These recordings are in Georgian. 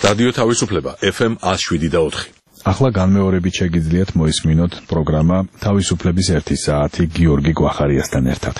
რადიო თავისუფლება FM 107.4. ახლა განმეორებით შეგიძლიათ მოისმინოთ პროგრამა თავისუფლების 1 საათი გიორგი გვახარიასთან ერთად.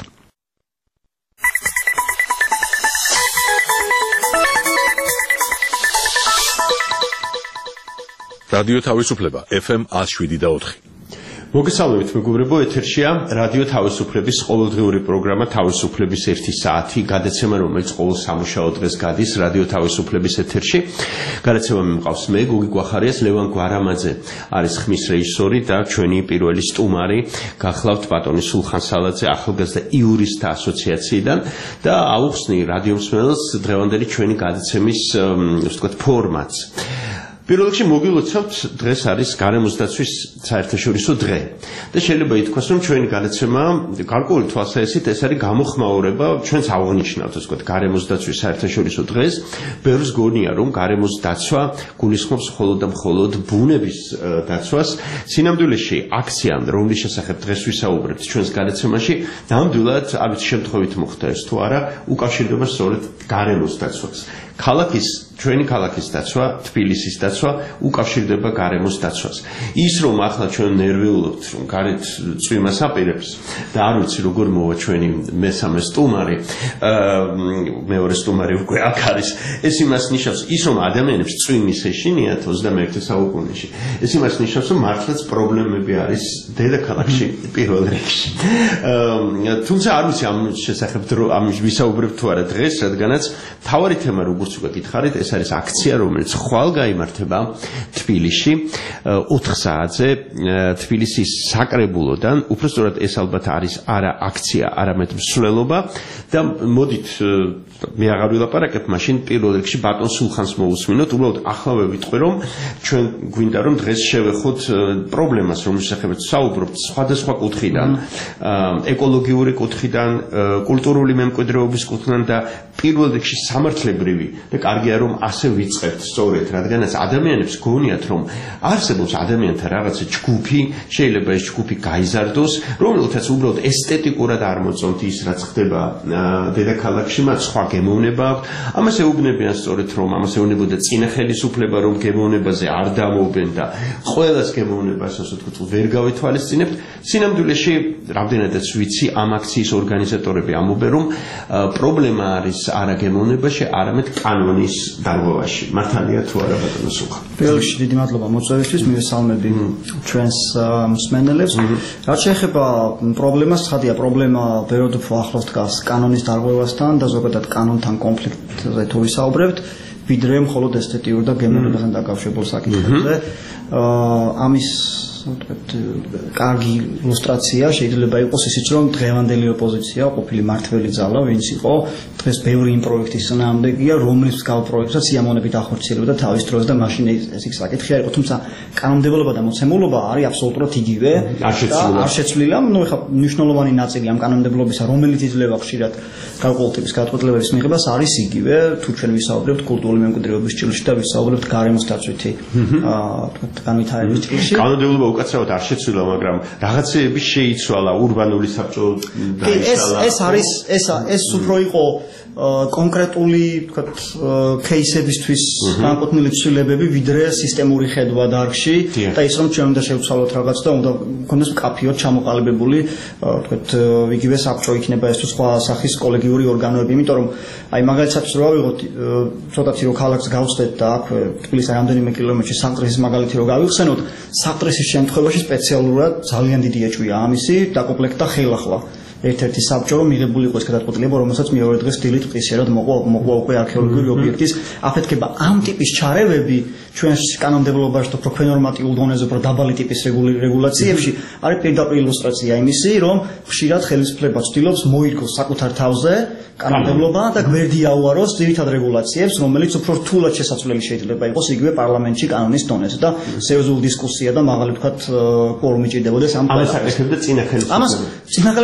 რადიო თავისუფლება FM 107.4. მოგესალმებით მეგობრებო, ეთერშია რადიო თავისუფლების ყოველდღიური პროგრამა თავისუფლების 1 საათი, გადაცემა რომელიც ყოველ სამუშაო დღეს გადის რადიო თავისუფლების ეთერში. გადაცემა მიყავს მე, გოგი გვახარიას, ლევან გვარამაძე არის ხმის რეჟისორი და ჩვენი პირველი სტუმარი. გახლავთ ბატონი სულხან სალაძე, ახალგაზრდა იურისტთა ასოციაციიდან და აუხსნი რადიო მსმენელს დღევანდელი ჩვენი გადაცემის, ასე ვთქვათ, ფორმატს. პირველ რიგში მოგილოცავთ, დღეს არის გარემოს დაცვის საერთაშორისო დღე. და შეიძლება ითქვას, რომ ჩვენი გადაცემა გარკვეული თვალსაზრისით ეს არის გამოხმაურება ჩვენს აღნიშნავთ, ასე ვთქვათ, გარემოს დაცვის საერთაშორისო დღეს. ბევრს გონია, რომ გარემოს დაცვა გულისხმობს მხოლოდ და მხოლოდ ბუნების დაცვას. სინამდვილეში აქცია, რომლის შესახებ დღეს ვისაუბრებთ ჩვენს გადაცემაში, ნამდვილად არ ვიცი შემთხვევით მოხდა ეს თუ არა, უკავშირდება სწორედ გარემოს დაცვას. ჩვენი ქალაქის დაცვა, თბილისის დაცვა უკავშირდება გარემოს დაცვას. ის რომ ახლა ჩვენ ნერვიულობთ, რომ გარეთ წვიმას აპირებს და არ ვიცი როგორ მოვა ჩვენი მესამე სტუმარი, მეორე სტუმარი უკვე აქ არის. ეს იმას ნიშნავს, ის რომ ადამიანებს წვიმის ეშინიათ 21 საუკუნეში. ეს იმას ნიშნავს, რომ მართლაც პრობლემები არის დედაქალაქში პირველ რიგში. თუმცა არ ვიცი ამ შესახებ ამ ვისაუბრებ თუ არა დღეს, რადგანაც თავარი თემა როგორც უკვე გითხარით, ეს არის აქცია, რომელიც ხვალ გაიმართება თბილისში 4 საათზე თბილისის საკრებულოდან. უფრო სწორად ეს ალბათ არის არა აქცია, არამედ მსვლელობა და მოდით მე აღარ ვილაპარაკებ, მაშინ პირველ რიგში ბატონ სულხანს მოусმინოთ. უბრალოდ ახლა ვიტყვი, რომ ჩვენ გვინდა რომ დღეს შევეხოთ პრობლემას, რომლის შესახებაც საუბრობთ სხვადასხვა კუთხიდან, ეკოლოგიური კუთხიდან, კულტურული მემკვიდრეობის კუთხიდან და პირველ რიგში სამართლებრივი და კარგია რომ ასე ვიწყებთ სწორედ, რადგანაც ადამიანებს გონიათ, რომ არსებობს ადამიანთა რაღაცა ჯგუფი, შეიძლება ეს ჯგუფი გაიზარდოს, რომელთაც უბრალოდ ესთეტიკურად არ მოწონთ ის, რაც ხდება დედაქალაქში, მათ სხვა გემოვნება აქვს. ამას ეუბნებიან სწორედ, რომ ამას ეუბნებოდა წინა ხელისუფლება, რომ გემოვნებაზე არ დამოუბენ და ყველას გემოვნებას, ასე ვთქვათ, ვერ გავითვალისწინებთ. სინამდვილეში, რამდენადაც ვიცი, ამ აქციის ორგანიზატორები ამბობენ, რომ პრობლემა არის არა გემოვნებაში, არამედ კანონის დარღვევაში. მართალია თუ არა ბატონო სულხან? პირველში დიდი მადლობა მოწვევისთვის, მივესალმები ჩვენს მსმენელებს. რაც შეეხება პრობლემას, ცხადია, პრობლემა ბევრად უფრო ახლოს დგას კანონის დარღვევასთან და ზოგადად კანონთან კონფლიქტზე თუ ვისაუბრებთ, ვიდრე მხოლოდ ესთეტიურ და გემოვნებასთან დაკავშირებულ საკითხებზე. ამის კარგი ილუსტრაცია შეიძლება იყოს ისიც, რომ დღევანდელი ოპოზიცია, ყოფილი მართველი ძალა, ვინც იყო, დღეს ბევრი იმ პროექტის წინააღმდეგია, რომლის მსგავ პროექტსაც სიამოვნებით ახორციელებდა თავის დროს და მაშინ ეს იქ საკითხი არ იყო, თუმცა კანონმდებლობა და მოცემულობა არის აბსოლუტურად იგივე. არ შეცვლილა. ეხლა მნიშვნელოვანი ნაწილი ამ კანონმდებლობისა, რომელიც იძლევა ხშირად გარკვეული ტიპის გადაწყვეტილებების მიღებას, არის იგივე. თუ ჩვენ ვისაუბრებთ კულტურული მემკვიდრეობის ჭრილში და ვისაუბრებთ გარემოს დაცვითი განვითარების ჭრილში. კანონმდებლობა უკაცრავად არ შეცვლილა, მაგრამ რაღაცეები შეიცვალა, ურბანული საბჭო დაიშალა. ეს უფრო იყო კონკრეტული, თქვათ, кейსებისთვის განკუთვნილი ცვლილებები, ვიდრე სისტემური ხედვა დარგში და ის რომ ჩვენ უნდა შევცვალოთ რაღაც და უნდა გქონდეს მკაფიოდ ჩამოყალიბებული, თქვათ, იგივე საბჭო იქნება ეს თუ სხვა სახის კოლეგიური ორგანოები, იმიტომ რომ აი მაგალითად რა ვიღოთ, ცოტათი რომ ქალაქს გავხსნეთ და აქვე თბილისის რამდენიმე კილომეტრში საყდრისის მაგალითი რომ გავიხსენოთ, საყდრისის შემთხვევაში სპეციალურად ძალიან დიდი ეჭვია ამისი დაკომპლექტა ხელახლა. ერთ-ერთი საბჭო რომ მიღებული იყო ეს გადაწყვეტილება, რომელსაც მეორე დღეს დილით ყისერად მოყვა უკვე არქეოლოგიური ობიექტის აფეთქება. ამ ტიპის ჩარევები ჩვენს კანონმდებლობაში და უფრო ქვენორმატიულ დონეზე, უფრო დაბალი ტიპის რეგულაციებში არის პირდაპირ ილუსტრაცია იმისი, რომ ხშირად ხელისუფლება ცდილობს მოიგოს საკუთარ თავზე კანონმდებლობა და გვერდი აუაროს ძირითად რეგულაციებს, რომელიც უფრო რთულად შესაძლებელი შეიძლება იყოს იგივე პარლამენტში კანონის დონეზე და სერიოზული დისკუსია და მაღალი ვთქვათ კვორუმი ჭირდებოდეს ამ საკითხებზე წინა ხელისუფლების. ამას წინა ხელისუფლების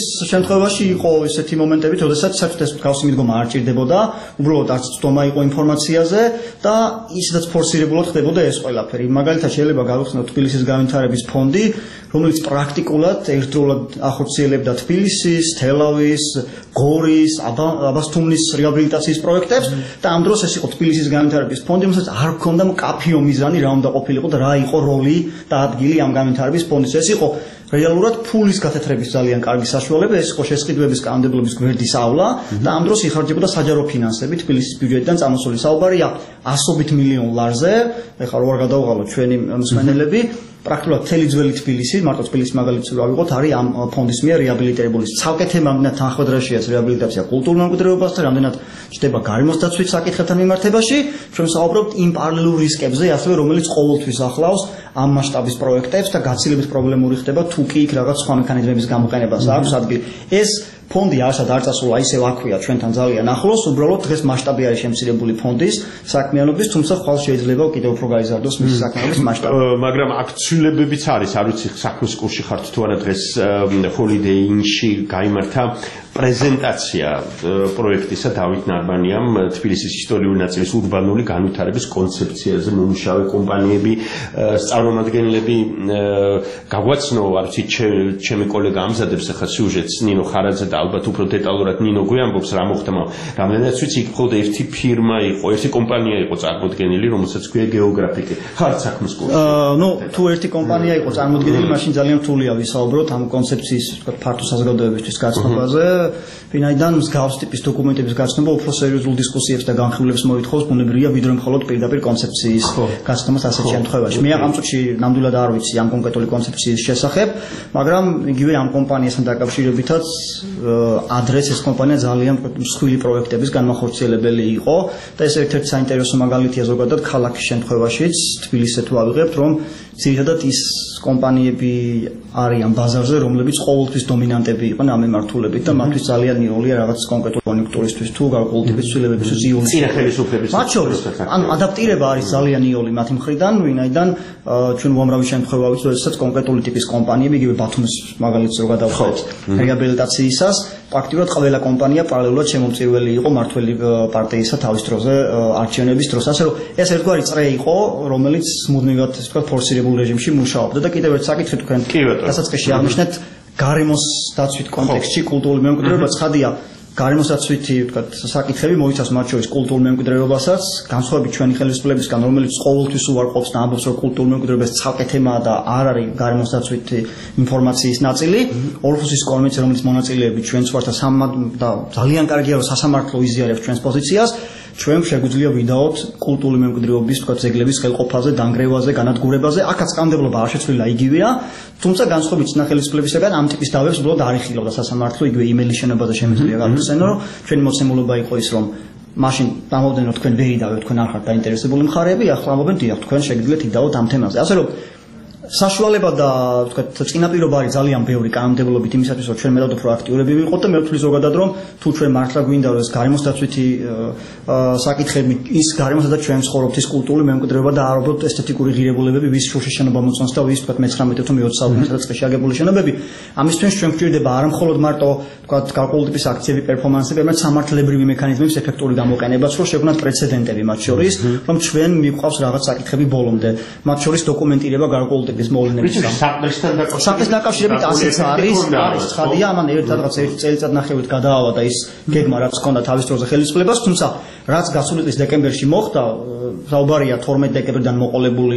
შემთხვევაში იყო ესეთი მომენტები, როდესაც საერთოდ ეს მსგავსი მიდგომა არ ჭირდებოდა, უბრალოდ არც ცდომა იყო ინფორმაციაზე და ისედაც ფორსირებულად ხდებოდა ეს ყველაფერი. მაგალითად შეიძლება გავიხსნათ თბილისის განვითარების ფონდი, რომელიც პრაქტიკულად ერთდროულად ახორციელებდა თბილისის, თელავის, გორის, აბასთუმნის რეაბილიტაციის პროექტებს და ამ დროს ეს იყო თბილისის განვითარების ფონდი, რომელსაც არ ჰქონდა მკაფიო მიზანი რა უნდა ყოფილიყო და რა იყო როლი და ადგილი ამ განვითარების ფონდის. ეს იყო რეალურად ფულის გათეთრების ძალიან კარგი საშუალება, ეს იყო შესყიდვების კანონმდებლობის გვერდის ავლა და ამ დროს იხარჯებოდა საჯარო ფინანსები თბილისის ბიუჯეტიდან წამოსული. საუბარია ასობით მილიონ ლარზე, ეხლა რო არ გადავღალოთ ჩვენი მსმენელები, პრაქტიკულად მთელი ძველი თბილისი, მარტო თბილისის მაგალითს რო ავიღოთ, არის ამ ფონდის მიერ რეაბილიტირებული. ცალკე თემა ამდენად თანხმედრაშია რეაბილიტაცია კულტურულ მემკვიდრეობასთან, რამდენად ჩდება გარემოს დაცვის საკითხებთან მიმართებაში, ჩვენ ვსაუბრობთ იმ პარალელურ რისკებზე, ასევე რომელიც ყოველთვის ახლავს ამ მასშტაბის პროექტებს და გაცილებით პრობლემური ხდება თუ კი იქ რაღაც სხვა მექანიზმების გამოყენებას აქვს ადგილი. ეს ფონდი ასად არ წასულა, ისევ აქვეა ჩვენთან ძალიან ახლოს, უბრალოდ დღეს მასშტაბი არის შემცირებული ფონდის საქმიანობის, თუმცა ხვალ შეიძლება კიდევ უფრო გაიზარდოს მისი საქმიანობის მასშტაბი. მაგრამ აქ ცვლილებებიც არის, არ ვიცი საქმის კურსში ხართ თუ არა დღეს Holiday Inn-ში გაიმართა პრეზენტაცია პროექტისა დავით ნარბანიამ თბილისის ისტორიული ნაწილის ურბანული განვითარების კონცეფციაზე მომუშავე კომპანიები, წარმომადგენლები გაგვაცნო, არ ვიცი ჩემი კოლეგა ამზადებს ახლა სიუჟეტს ნინო ხარაძე და ალბათ უფრო დეტალურად ნინო გვიამბობს რა მოხდა, რამდენადაც ვიცი იქ მხოლოდ ერთი ფირმა იყო, ერთი კომპანია იყო წარმოდგენილი, რომელსაც ქვია გეოგრაფიკი. ხართ საქმის კურსში? თუ ერთი კომპანია იყო წარმოდგენილი, მაშინ ძალიან რთულია ვისაუბროთ ამ კონცეფციის ფართო საზოგადოებისთვის გაცნობაზე. ვინაიდან მსგავს ტიპის დოკუმენტების გაცნობა უფრო სერიოზულ დისკუსიებს და განხილვებს მოითხოვს, ბუნებრივია, ვიდრე მხოლოდ პირდაპირ კონცეფციის გაცნობას ასეთ შემთხვევაში. მე ამ წუთში ნამდვილად არ ვიცი ამ კონკრეტული კონცეფციის შესახებ, მაგრამ იგივე ამ კომპანიასთან დაკავშირებითაც ადრეს ეს კომპანია ძალიან მსხვილი პროექტების განმახორციელებელი იყო და ეს ერთ-ერთი საინტერესო მაგალითია ზოგადად ქალაქის შემთხვევაშიც, თბილისზე თუ ავიღებთ, რომ ძირითადად ის კომპანიები არიან ბაზარზე, რომლებიც ყოველთვის დომინანტები იყვნენ ამ მიმართულებით და მათთვის ძალიან იოლია რაღაც კონკრეტული კონიუნქტურისთვის თუ გარკვეული ტიპის ცვლილებებისთვის იოლი. წინა ხელისუფლების მათ შორის ანუ ადაპტირება არის ძალიან იოლი მათი მხრიდან, ვინაიდან ჩვენ უამრავი შემთხვევა ვიცით, როდესაც კონკრეტული ტიპის კომპანიები, იგივე ბათუმის მაგალითს რო გადავხოთ, რეაბილიტაციისას პრაქტიკულად ყველა კომპანია პარალელურად შემომწირველი იყო მართველი პარტიისა თავის დროზე არჩევნების დროს. ასე რომ ეს ერთგვარი წრე იყო, რომელიც მუდმივად ასე ვთქვათ ფორსირებულ რეჟიმში მუშაობდა და კიდევ ერთ საკითხი თქვენ დასაწყისში აღნიშნეთ გარემოს დაცვით კონტექსტში კულტურული მემკვიდრეობა ცხადია. გარემოს დაცვითი ვთქვათ საკითხები მოიცავს მათ შორის კულტურულ მემკვიდრეობასაც, განსხვავებით ჩვენი ხელისუფლებისგან, რომელიც ყოველთვის უარყოფს და ამბობს, რომ კულტურული მემკვიდრეობა ცალკე თემაა და არ არის გარემოს დაცვითი ინფორმაციის ნაწილი. ორხუსის კონვენცია, რომელიც მონაწილეები ჩვენც ვართ და ძალიან კარგია, რომ სასამართლო იზიარებს ჩვენს პოზიციას. ჩვენ შეგვიძლია ვიდაოთ კულტურული მემკვიდრეობის თქვა ძეგლების ხელყოფაზე, დანგრევაზე, განადგურებაზე. აქაც კანონმდებლობა არ შეცვლილა იგივეა, თუმცა განსხვავებით ცნა ხელისუფლებისგან ამ ტიპის დავებს უბრალოდ არ იხილავდა სასამართლო, იგივე იმეილის შენობაზე შემიძლია გავიხსენო, რომ ჩვენი მოცემულობა იყო ის, რომ მაშინ ამბობდნენ, რომ თქვენ ვერ იდავთ, თქვენ არ ხართ დაინტერესებული მხარეები, ახლა ამბობენ, დიახ, თქვენ შეგიძლიათ იდაოთ ამ თემაზე. ასე რომ საშუალება და ვთქვათ წინაპირობა არის ძალიან ბევრი კანონმდებლობით იმისათვის, რომ ჩვენ მეტად უფრო აქტიურები ვიყოთ და მე ვთვლი ზოგადად, რომ თუ ჩვენ მართლა გვინდა რომ ეს გარემოს დაცვითი საკითხები, ის გარემოს და ჩვენ ცხოვრობთ ის კულტურული მემკვიდრეობა და არ უბრალოდ ესთეტიკური ღირებულებები, ვის შორში შენობა მოწონს და ვის ვთქვათ მე-19 თუ მე-20 საუკუნის წელს აგებული შენობები, ამისთვის ჩვენ გვჭირდება არა მხოლოდ მარტო ვთქვათ გარკვეული ტიპის აქციები, პერფორმანსები, არამედ სამართლებრივი მექანიზმების ეფექტური გამოყენებაც, რომ შევქმნათ პრეცედენტები მათ შორის, რომ ჩვენ მიყვავს რაღაც საკითხები ბოლომდე, მათ შორის დოკუმენტირება გარკვეული ტიპის მოვლენების საქმის დაკავშირებით ასეც არის ცხადია, ამან ერთადღაც ერთ წელიწადნახევრით გადაავა და ის გეგმა რაც ჰქონდა თავის დროზე ხელისუფლებას, თუმცა რაც გასული წლის დეკემბერში მოხდა, საუბარია 12 დეკემბრიდან მოყოლებული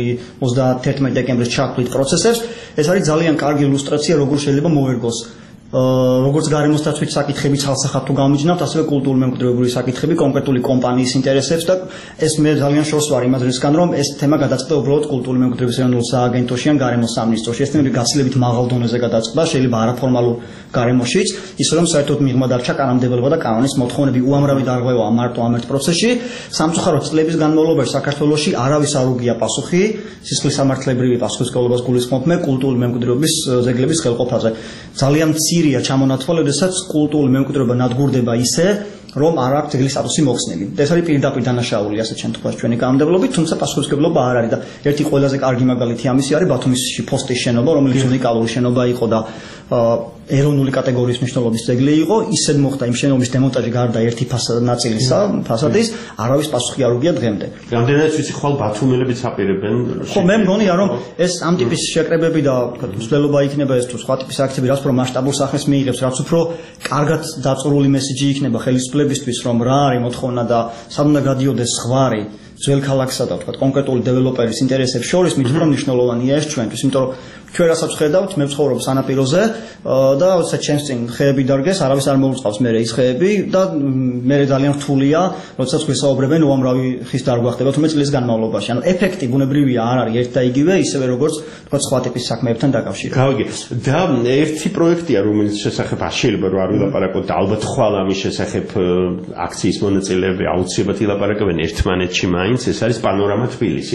31 დეკემბრის ჩაქვით პროცესებს, ეს არის ძალიან კარგი ილუსტრაცია როგორ შეიძლება მოერგოს როგორც გარემოს დაცვის საკითხები ცალსახად თუ გამიჯნავთ, ასევე კულტურული მემკვიდრეობრივი საკითხები კონკრეტული კომპანიის ინტერესებს და ეს მე ძალიან შორს ვარ იმას რისკან, რომ ეს თემა გადაწყდა უბრალოდ კულტურული მემკვიდრეობის ეროვნულ სააგენტოში ან გარემოს სამინისტროში. ეს თემები გაცილებით მაღალ დონეზე გადაწყდა, შეიძლება არაფორმალურ გარემოშიც, ისე რომ საერთოდ მიღმა დარჩა კანონმდებლობა და კანონის მოთხოვნები უამრავი დარღვევაა მარტო ამ ერთ პროცესში. სამწუხაროდ წლების განმავლობაში საქართველოში არავის არ უგია პასუხი სისხლის სამართლებრივი პასუხისმგებლობას გულისხმობ მე კულტურული მემკვიდრეობის ძეგლების ხელყოფაზე. ძალიან მცირეა ჩამონათვალე, როდესაც კულტურული მემკვიდრეობა ნადგურდება ისე, რომ არ აქვს ძეგლის სტატუსი მოხსნილი. ეს არის პირდაპირ დანაშაული ასეთ შემთხვევაში ჩვენი კანონმდებლობით, თუმცა პასუხისმგებლობა არ არის და ერთი ყველაზე კარგი მაგალითი ამისი არის ბათუმისში ფოსტის შენობა, რომელიც უნიკალური შენობა იყო და ეროვნული კატეგორიის მნიშვნელობის ძეგლი იყო, ისედ მოხდა იმ შენობის დემონტაჟი გარდა ერთი ნაწილისა, ფასადის, არავის პასუხი არ უგია დღემდე. რამდენადაც ვიცი, ხვალ ბათუმელებიც აპირებენ. ხო, მე მგონია, რომ ეს ამ ტიპის შეკრებები და მსვლელობა იქნება ეს თუ სხვა ტიპის აქციები, რაც უფრო მასშტაბურ სახეს მიიღებს, რაც უფრო კარგად დაწურული მესიჯი იქნება ხელისუფლებისთვის, რომ რა არის მოთხოვნა და სად უნდა გადიოდეს ზღვარი ძველ ქალაქსა და თქვა კონკრეტული დეველოპერის ინტერესებს შორის, მით უფრო მნიშვნელოვანია ეს ჩვენთვის, იმიტომ რომ ჩვენ რასაც ვხედავთ, მე ვცხოვრობ სანაპიროზე და როცა ჩემს წინ ხეები დარგეს, არავის არ მოუწყავს მე ის ხეები და მე ძალიან რთულია, როდესაც გვესაუბრებენ უამრავი ხის დარგვა ხდება თუმცა წლის განმავლობაში. ანუ ეფექტი ბუნებრივია არ არის ერთ და იგივე, ისევე როგორც თქვა სხვა ტიპის საქმეებთან დაკავშირებით. გავიგე. და ერთი პროექტია, რომელიც შესახებ შეიძლება რომ არ ვილაპარაკოთ და ალბათ ხვალ ამის შესახებ აქციის მონაწილეები აუცილებლად ილაპარაკებენ ერთმანეთში მაინც, ეს არის პანორამა თბილისი.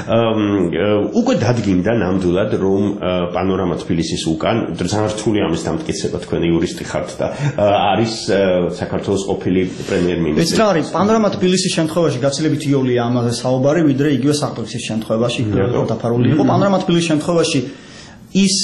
უკვე დადგინდა ნამდვილად რომ პანორამა თბილისის უკან ძალიან რთული ამის დამტკიცება თქვენი იურისტი ხართ და არის საქართველოს ყოფილი პრემიერ-მინისტრი. ეს რა არის პანორამა თბილისის შემთხვევაში გაცილებით იოლია ამაზე საუბარი ვიდრე იგივე საყდრის შემთხვევაში დაფარული იყო. პანორამა თბილისის შემთხვევაში ის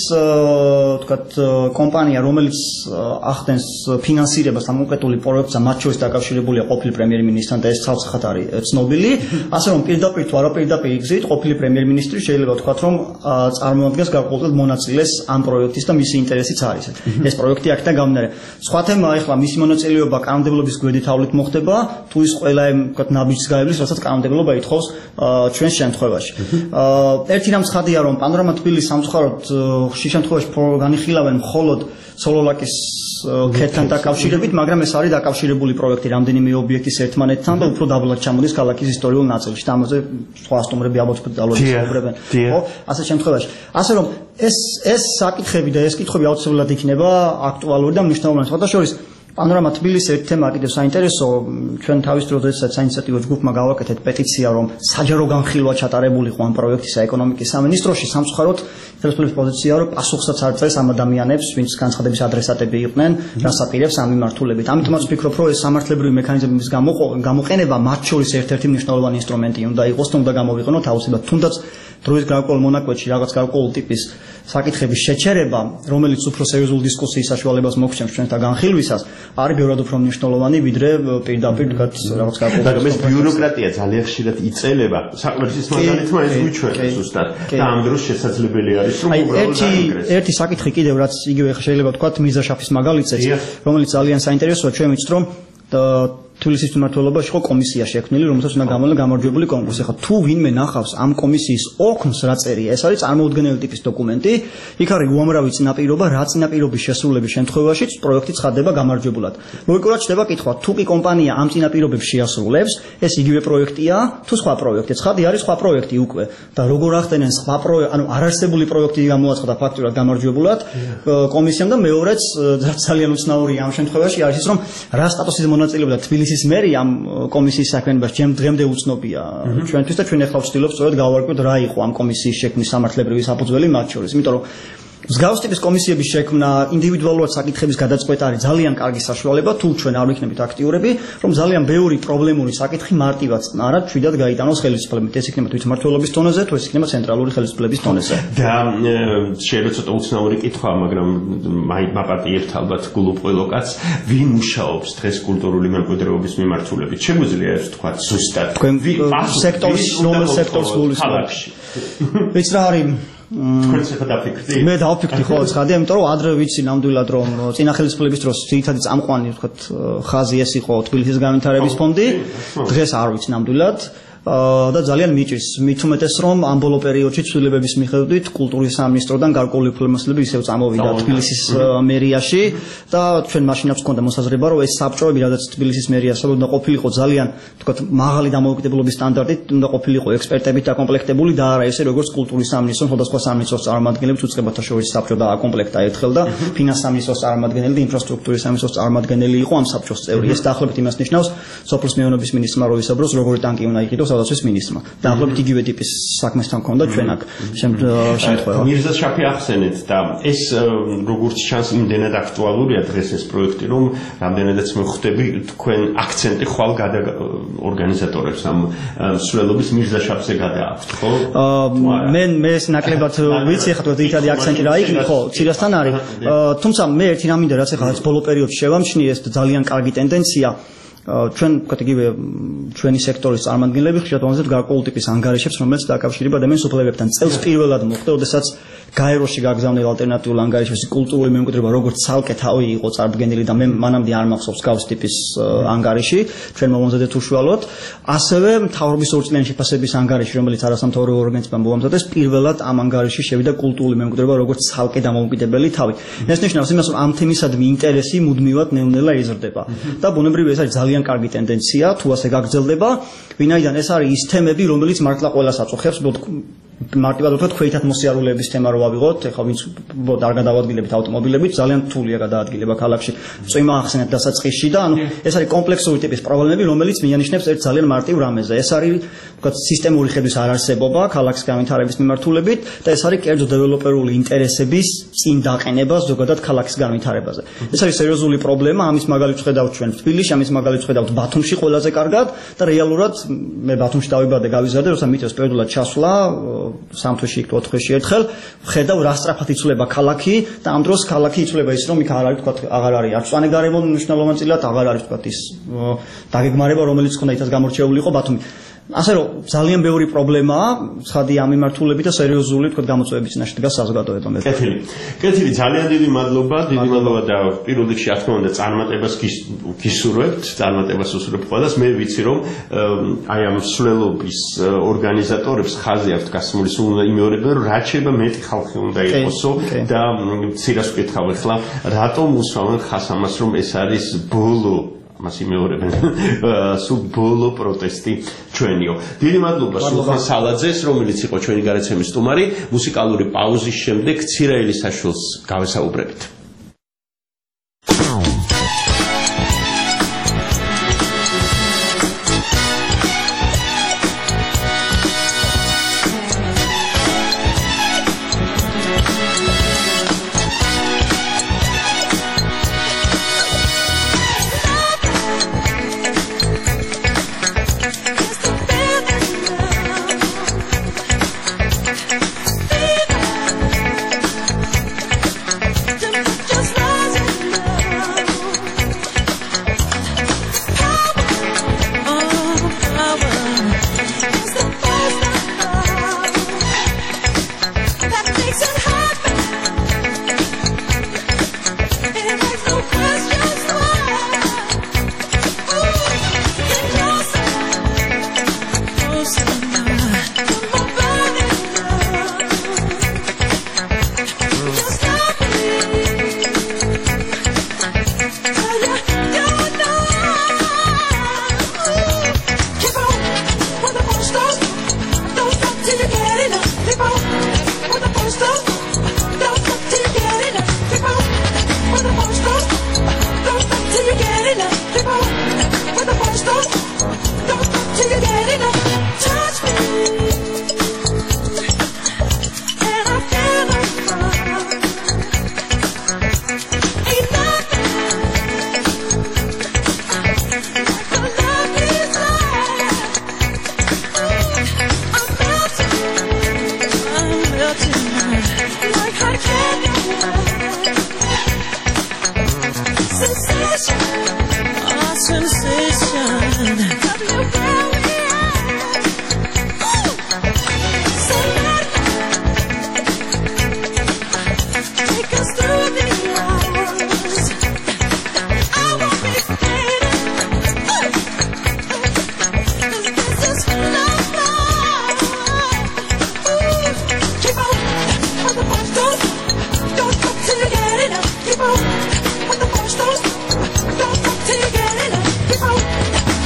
თქვათ კომპანია რომელიც ახდენს ფინანსირებას ამ კონკრეტული პროექტს მათ შორის დაკავშირებულია ყოფილი პრემიერ-მინისტრთან და ეს ცალსახად არის ცნობილი, ასე რომ პირდაპირ თუ არაპირდაპირ იგზით ყოფილი პრემიერ-მინისტრი შეიძლება ვთქვათ რომ წარმოადგენს გარკვეულ მონაწილეს ამ პროექტის და მისი ინტერესიც არის. ეს პროექტი აქედან გამომდინარე. სხვა თემა ახლა მისი მონაწილეობა კანონმდებლობის გვერდით ავლით მოხდება, თუ ის ყველა ვთქვათ ნაბიჯს გაივლის, რასაც კანონმდებლობა ითხოვს ჩვენს შემთხვევაში. ერთი რამ ცხადია რომ პანორამა თბილისის სამწუხაროდ ხშირ შემთხვევაში განიხილავენ მხოლოდ სოლოლაკის ქედთან დაკავშირებით, მაგრამ ეს არის დაკავშირებული პროექტი რამდენიმე ობიექტის ერთმანეთთან და უფრო დაბლად ჩამოდის ქალაქის ისტორიულ ნაწილში. და ამაზე სხვა სტუმრები ალბათ საუბრობენ. ხო, ასე შემთხვევაში. ასე რომ ეს საკითხები და ეს კითხვები აუცილებლად იქნება აქტუალური და მნიშვნელოვანი. სხვადასხვა პანორამა თბილისის ერთ თემა კიდევ საინტერესო, ჩვენ თავის დროსაც საინიციატივო ჯგუფმა გავაკეთეთ პეტიცია, რომ საჯარო განხილვა ჩატარებულიყო ამ პროექტის ეკონომიკის სამინისტროში, სამწუხაროდ ხელისუფლების პოზიცია რომ პასუხსაც არ წერს ამ ადამიანებს, ვინც განცხადების ადრესატები იყვნენ, რას აპირებს ამ მიმართულებით. ამიტომაც ვფიქრობ, რომ ეს სამართლებრივი მექანიზმების გამოყენება მათ შორის ერთ-ერთი მნიშვნელოვანი ინსტრუმენტი უნდა იყოს და უნდა გამოვიყენოთ აუცილებლად. თუნდაც დროის გარკვეულ მონაკვეთში რაღაც გარკვეულ ტიპის საკითხების შეჩერება, რომელიც უფრო სერიოზული დისკუსიის საშუალებას მოგცემს ჩვენთან განხილვისას, არის ბევრად უფრო მნიშვნელოვანი ვიდრე პირდაპირ რაღაც გარკვეულ. მაგრამ ეს ბიუროკრატია ძალიან ხშირად იწელება. საყმრის მაგალითად მაინც გვიჩვენებს ზუსტად. და ამ დროს შესაძლებელი არის რომ უბრალოდ ერთი საკითხი კიდევ რაც იგივე შეიძლება თქვა მიზაშაფის მაგალითიც, რომელიც ძალიან საინტერესოა, ჩვენ ვიცით რომ თბილისის მმართველობაში იყო კომისია შექმნილი, რომელსაც უნდა გამოვლენ გამარჯვებული კონკურსი. ხა თუ ვინმე ნახავს ამ კომისიის ოქმს რა წერია, ეს არის წარმოუდგენელი ტიპის დოკუმენტი, იქ არის უამრავი წინაპირობა, რა წინაპირობის შესრულების შემთხვევაშიც პროექტი ცხადდება გამარჯვებულად. ლოგიკურად ჩდება კითხვა, თუ კი კომპანია ამ წინაპირობებს შეასრულებს, ეს იგივე პროექტია, თუ სხვა პროექტი, ცხადი არის სხვა პროექტი უკვე და როგორ ახდენენ სხვა პროექტი, ანუ არარსებული პროექტი გამოაცხადა ფაქტურად გამარჯვებულად კომისიამ და მეორეც ძალიან უცნაურია ამ შემთხვევაში არის ის, რომ რა სტატუსის მონაწილეობდა თბილისის მერი ამ კომისიის საქმიანობაში დღემდე უცნობია ჩვენთვის და ჩვენ ახლა ვცდილობთ სწორედ გავარკვიოთ რა იყო ამ კომისიის შექმნის სამართლებრივი საფუძველი მათ შორის. იმიტომ რომ მსგავს ტიპის კომისიების შექმნა, ინდივიდუალურად საკითხების გადაწყვეტა არის ძალიან კარგი საშუალება, თუ ჩვენ არ ვიქნებით აქტიურები, რომ ძალიან ბევრი პრობლემური საკითხი მარტივად არა ჩვიდად გაიტანოს ხელისუფლებამ. ეს იქნება თვითმმართველობის დონეზე, თუ ეს იქნება ცენტრალური ხელისუფლების დონეზე. და შეიძლება ცოტა უცნაური კითხვაა, მაგრამ მაპატიებთ ალბათ გულუყვილო კაცს, ვინ მუშაობს დღეს კულტურული მემკვიდრეობის მიმართულებით? შეგვიძლია ეს თქვა ზუსტად. თქვენ სექტორს, რომელ სექტორს გულისხმობთ? ეს რა არის? მე დავფიქრდი ხო ცხადია, იმიტომ რომ ადრე ვიცი ნამდვილად რომ წინა ხელისუფლების დროს ძირითადი წამყვანი ვთქვათ ხაზი ეს იყო თბილისის განვითარების ფონდი, დღეს არ ვიცი ნამდვილად და ძალიან მიჭირს მით უმეტეს რომ ამ ბოლო პერიოდში ცვლილებების მიხედვით კულტურის სამინისტროდან გარკვეული უფლებამოსილები ისევ წამოვიდა თბილისის მერიაში და ჩვენ მაშინაც გვქონდა მოსაზრება რომ ეს საბჭოები რაც თბილისის მერიას უნდა ყოფილიყო ძალიან ვთქვათ მაღალი დამოუკიდებლობის სტანდარტით, უნდა ყოფილიყო ექსპერტებით დაკომპლექტებული და არა ესე როგორც კულტურის სამინისტრო სხვადასხვა სამინისტროს წარმომადგენლები უწყებათა შორის საბჭო დააკომპლექტა ერთხელ და ფინანსის სამინისტროს წარმომადგენელი და ინფრასტრუქტურის სამინისტროს წარმომადგენელი იყო ამ საბჭოს წევრი. ეს დაახლოებით იმას ნიშნავს სოფლის მეურნეობის მინისტრმა რო ისაუბროს როგორი ტანკი უნდა იყიდოს თავდაცვის მინისტრმა. დაახლოებით იგივე ტიპის საქმესთან ჰქონდა ჩვენ აქ შემთხვევა. მირზა შაფი ახსენეთ და ეს როგორც ჩანს იმდენად აქტუალურია დღეს ეს პროექტი, რომ რამდენადაც მე ხვდები თქვენ აქცენტი ხვალ ორგანიზატორებს ამ მსვლელობის მირზა შაფზე გადააქვთ, ხო? მე ეს ნაკლებად ვიცი ხა თვითონ აქცენტი რა იქნება, ხო, ცირასთან არის. თუმცა მე ერთი რამ მინდა რაც ახლა ბოლო პერიოდში შევამჩნიე, ეს ძალიან კარგი ტენდენცია. ჩვენ კატეგორია ჩვენი სექტორის წარმომადგენლები ხშირად ვამზადებ გარკვეულ ტიპის ანგარიშებს, რომელიც დაკავშირება ადამიანის უფლებებთან. წელს პირველად მოხდა, როდესაც გაეროში გაგზავნილ ალტერნატიულ ანგარიშებში კულტურული მემკვიდრეობა როგორც ცალკე თავი იყო წარდგენილი და მე მანამდე არ მახსოვს გავს ტიპის ანგარიში, ჩვენ მომზადეთ უშუალოდ. ასევე მთავრობის ორწლიანი შეფასების ანგარიში, რომელიც არასამთავრობო ორგანიზმებმა მოამზადეს, პირველად ამ ანგარიში შევიდა კულტურული მემკვიდრეობა როგორც ცალკე დამოუკიდებელი თავი. ეს ნიშნავს იმას, რომ ამ თემისადმი ინტერესი მუდმივად ნელ-ნელა იზრდება და ბუნებრივია ეს არის ძალიან კარგი ტენდენცია, თუ ასე გაგრძელდება, ვინაიდან ეს არის ის თემები, რომელიც მართლა ყველას აწუხებს, მარტივად ვთქვათ, ქვეითად მოსიარულეების თემა რო ავიღოთ, ეხლა ვინც არ გადავადგილებით ავტომობილებით, ძალიან რთულია გადაადგილება ქალაქში. წვიმა ახსენეთ დასაწყისში და ანუ ეს არის კომპლექსური ტიპის პრობლემები, რომელიც მიანიშნებს ერთ ძალიან მარტივ რამეზე. ეს არის ვთქვათ სისტემური ხედვის არარსებობა ქალაქის განვითარების მიმართულებით და ეს არის კერძო დეველოპერული ინტერესების წინ დაყენება ზოგადად ქალაქის განვითარებაზე. ეს არის სერიოზული პრობლემა, ამის მაგალითს ხედავთ ჩვენ თბილისში, ამის მაგალითს ხედავთ ბათუმში ყველაზე კარგად და რეალურად მე ბათუმში დავიბადე, გავიზარდე, როცა მიწევს პერიოდულად ჩასვლა სამ თვეში იქ 4 თვეში ერთხელ ხედავ რა სწრაფად იცვლება ქალაქი და ამ დროს ქალაქი იცვლება ის რომ იქ აღარ არის ვთქვათ აღარ არის არც მწვანე გარემო მნიშვნელოვანწილად აღარ არის ვთქვათ ის დაგეგმარება რომელიც ხონდა ითაც გამორჩეული იყო ბათუმი ასე რომ ძალიან ბევრი პრობლემაა ცხადია ამ მიმართულებით და სერიოზული ვთქვათ გამოწვევების წინაშე დგას საზოგადოება მე კეთილი ძალიან დიდი მადლობა და პირველ რიგში რა თქმა უნდა წარმატებას გისურვებთ წარმატებას უსურვებ ყველას მე ვიცი რომ აი ამ მსვლელობის ორგანიზატორებს ხაზი აქვთ გასმული სულ უნდა იმეორებენ რომ რაც შეიძლება მეტი ხალხი უნდა იყოსო და ცირას ვკითხავ ახლა რატომ უსვამენ ხას ამას რომ ეს არის ბოლო მას იმეორებენ სულ ბოლო პროტესტი ჩვენიო. დიდი მადლობა სულხან სალაძეს, რომელიც იყო ჩვენი გარეთ-ცემის სტუმარი. მუსიკალური პაუზის შემდეგ ცირაელი საშვილს გავესაუბრებით. Keep on.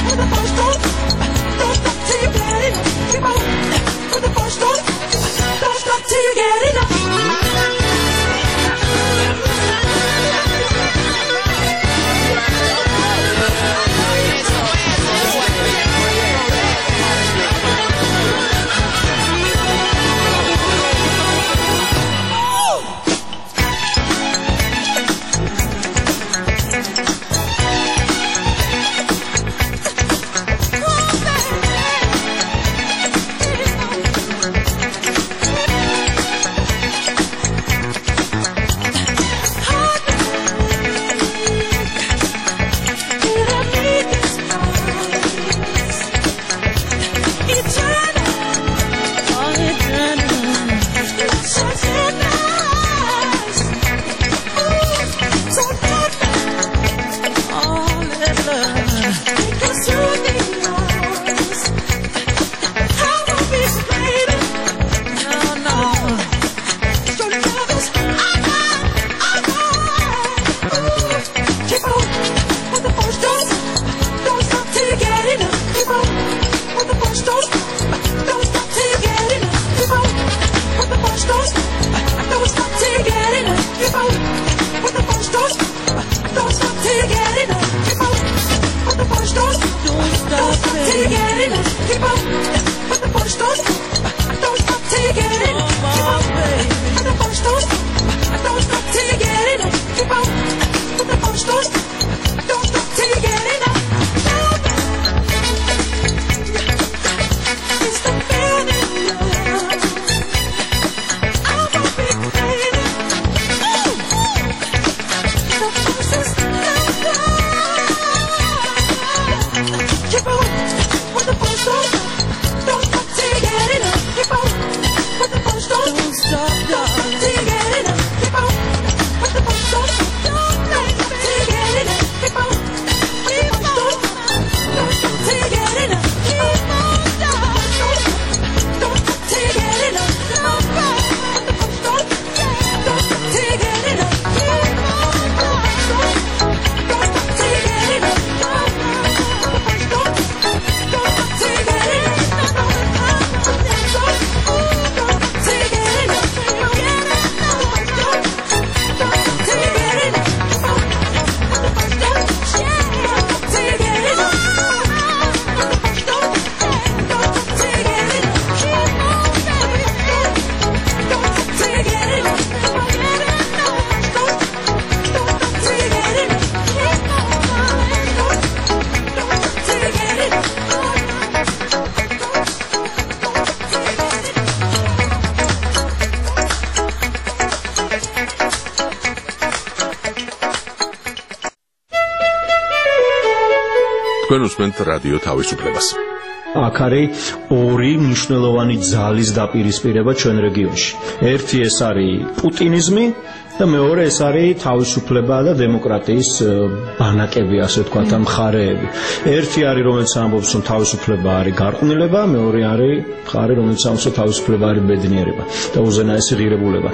თქვენ უსმენთ რადიო თავისუფლებას. აქ არის ორი მნიშვნელოვანი ძალის დაპირისპირება ჩვენ რეგიონში. ერთი ეს არის პუტინიზმი და მეორე ეს არის თავისუფლება და დემოკრატიის ბანაკები, ასე ვთქვათ, მხარეები. ერთი არის, რომელიც ამბობს, რომ თავისუფლება არის გარყვნილება, მეორე არის მხარე, რომელიც ამბობს, რომ თავისუფლება არის ბედნიერება და უზენაესი ღირებულება.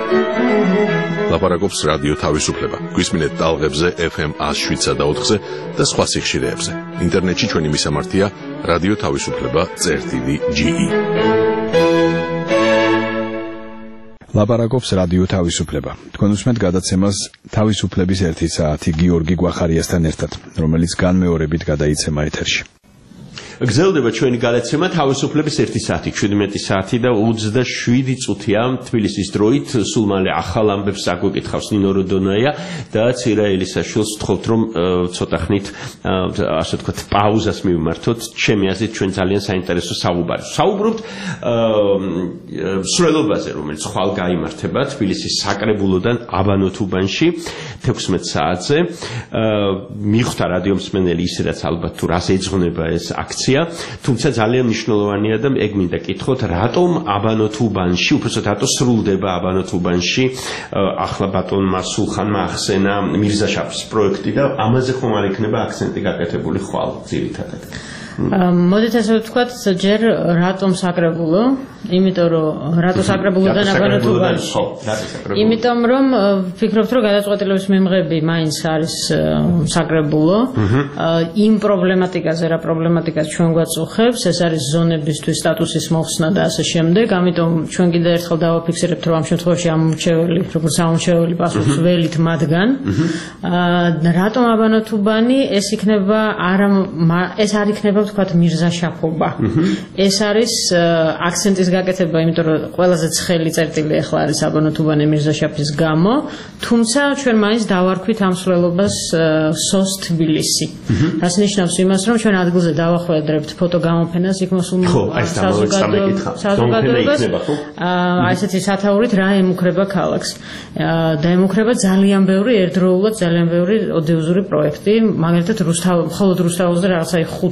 ლაპარაკობს რადიო თავისუფლება. გვისმინეთ ტალღებზე FM 107.4-ზე და სხვა სიხშირეებზე. ინტერნეტში ჩვენი მისამართია რადიო თავისუფლება.ge. ლაპარაკობს რადიო თავისუფლება. თქვენ უსმენთ გადაცემას თავისუფლების 1 საათი გიორგი გვახარიასთან ერთად, რომელიც განმეორებით გადაიცემა ეთერში. გრძელდება ჩვენი გადაცემა თავისუფლების 1 საათი, 17 საათი და 27 წუთია თბილისის დროით. სულ მალე ახალ ამბებს აგვიკითხავს ნინო როდონაია და ცირა ელისაშვილს ვთხოვთ, რომ ცოტა ხნით, ასე ვთქვათ, პაუზას მივმართოთ. ჩემი აზრით, ჩვენ ძალიან საინტერესო საუბარს ვსაუბრობთ მსვლელობაზე, რომელიც ხვალ გაიმართება თბილისის საკრებულოდან აბანოთუბანში 16 საათზე. მიხვდა რადიო მსმენელი ისედაც ალბათ თუ რას ეძღვნება ეს აქცია. თუმცა ძალიან მნიშვნელოვანია და ეგ მინდა კითხოთ, რატომ აბანოთუბანში, უბრალოდ რატო სრულდება აბანოთუბანში ახლა ბატონმა სულხანმა ახსენა მირზაშაფის პროექტი და ამაზე ხომ არ იქნება აქცენტი გაკეთებული ხვალ ძირითადად. მოდით ასე ვთქვათ, ჯერ რატომ საკრებულო? იმიტომ რომ რატო საკრებულოდან აბანოთუბანში? იმიტომ რომ ვფიქრობთ, რომ გადაწყვეტილების მიღები მაინც არის საკრებულო. იმ პრობლემატიკაზე, რა პრობლემატიკას ჩვენ გვაწუხებს, ეს არის ზონებისთვის სტატუსის მოხსნა და ასე შემდეგ. ამიტომ ჩვენ კიდევ ერთხელ დავაფიქსირებთ, რომ ამ შემთხვევაში ამორჩეველი, როგორც ამორჩეველი პასუხს ველით მათგან. რატომ აბანოთუბანი? ეს იქნება ეს არ იქნება ვთქვათ მირზაშაფობა. ეს არის აქცენტის გაკეთება, იმიტომ რომ ყველაზე ცხელი წერტილი ახლა არის აბანოთუბანი მირზაშაფის გამო, თუმცა ჩვენ მაინც დავარქვით ამ მსვლელობას სოს თბილისი. რაც ნიშნავს იმას, რომ ჩვენ ადგილზე დავახვედრებთ ფოტოგამოფენას, იქ მოსულ საზოგადოებას, ესეთი სათაურით რა ემუქრება ქალაქს. და ემუქრება ძალიან ბევრი, ერთდროულად ძალიან ბევრი ოდიოზური პროექტი, მაგალითად მხოლოდ რუსთაველზე რაღაცა 5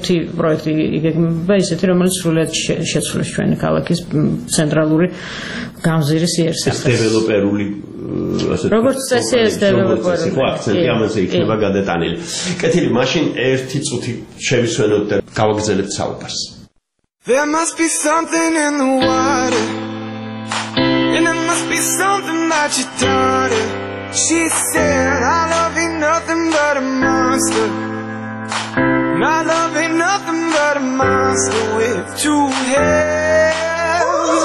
პროექტი იგეგმება ისეთი, რომელიც სრულად შეცვლეს ჩვენი ქალაქის ცენტრალური გამზირის იერსახეს. დეველოპერული როგორც წესი ეს დეველოპერული აქცენტი ამაზე იქნება გადატანილი. კეთილი, მაშინ ერთი წუთი შევისვენოთ და გავაგრძელებთ საუბარს. There must be something in the water, and there must be something about your daughter. She said, our love ain't nothing but a monster. My love ain't nothing but a monster with two heads.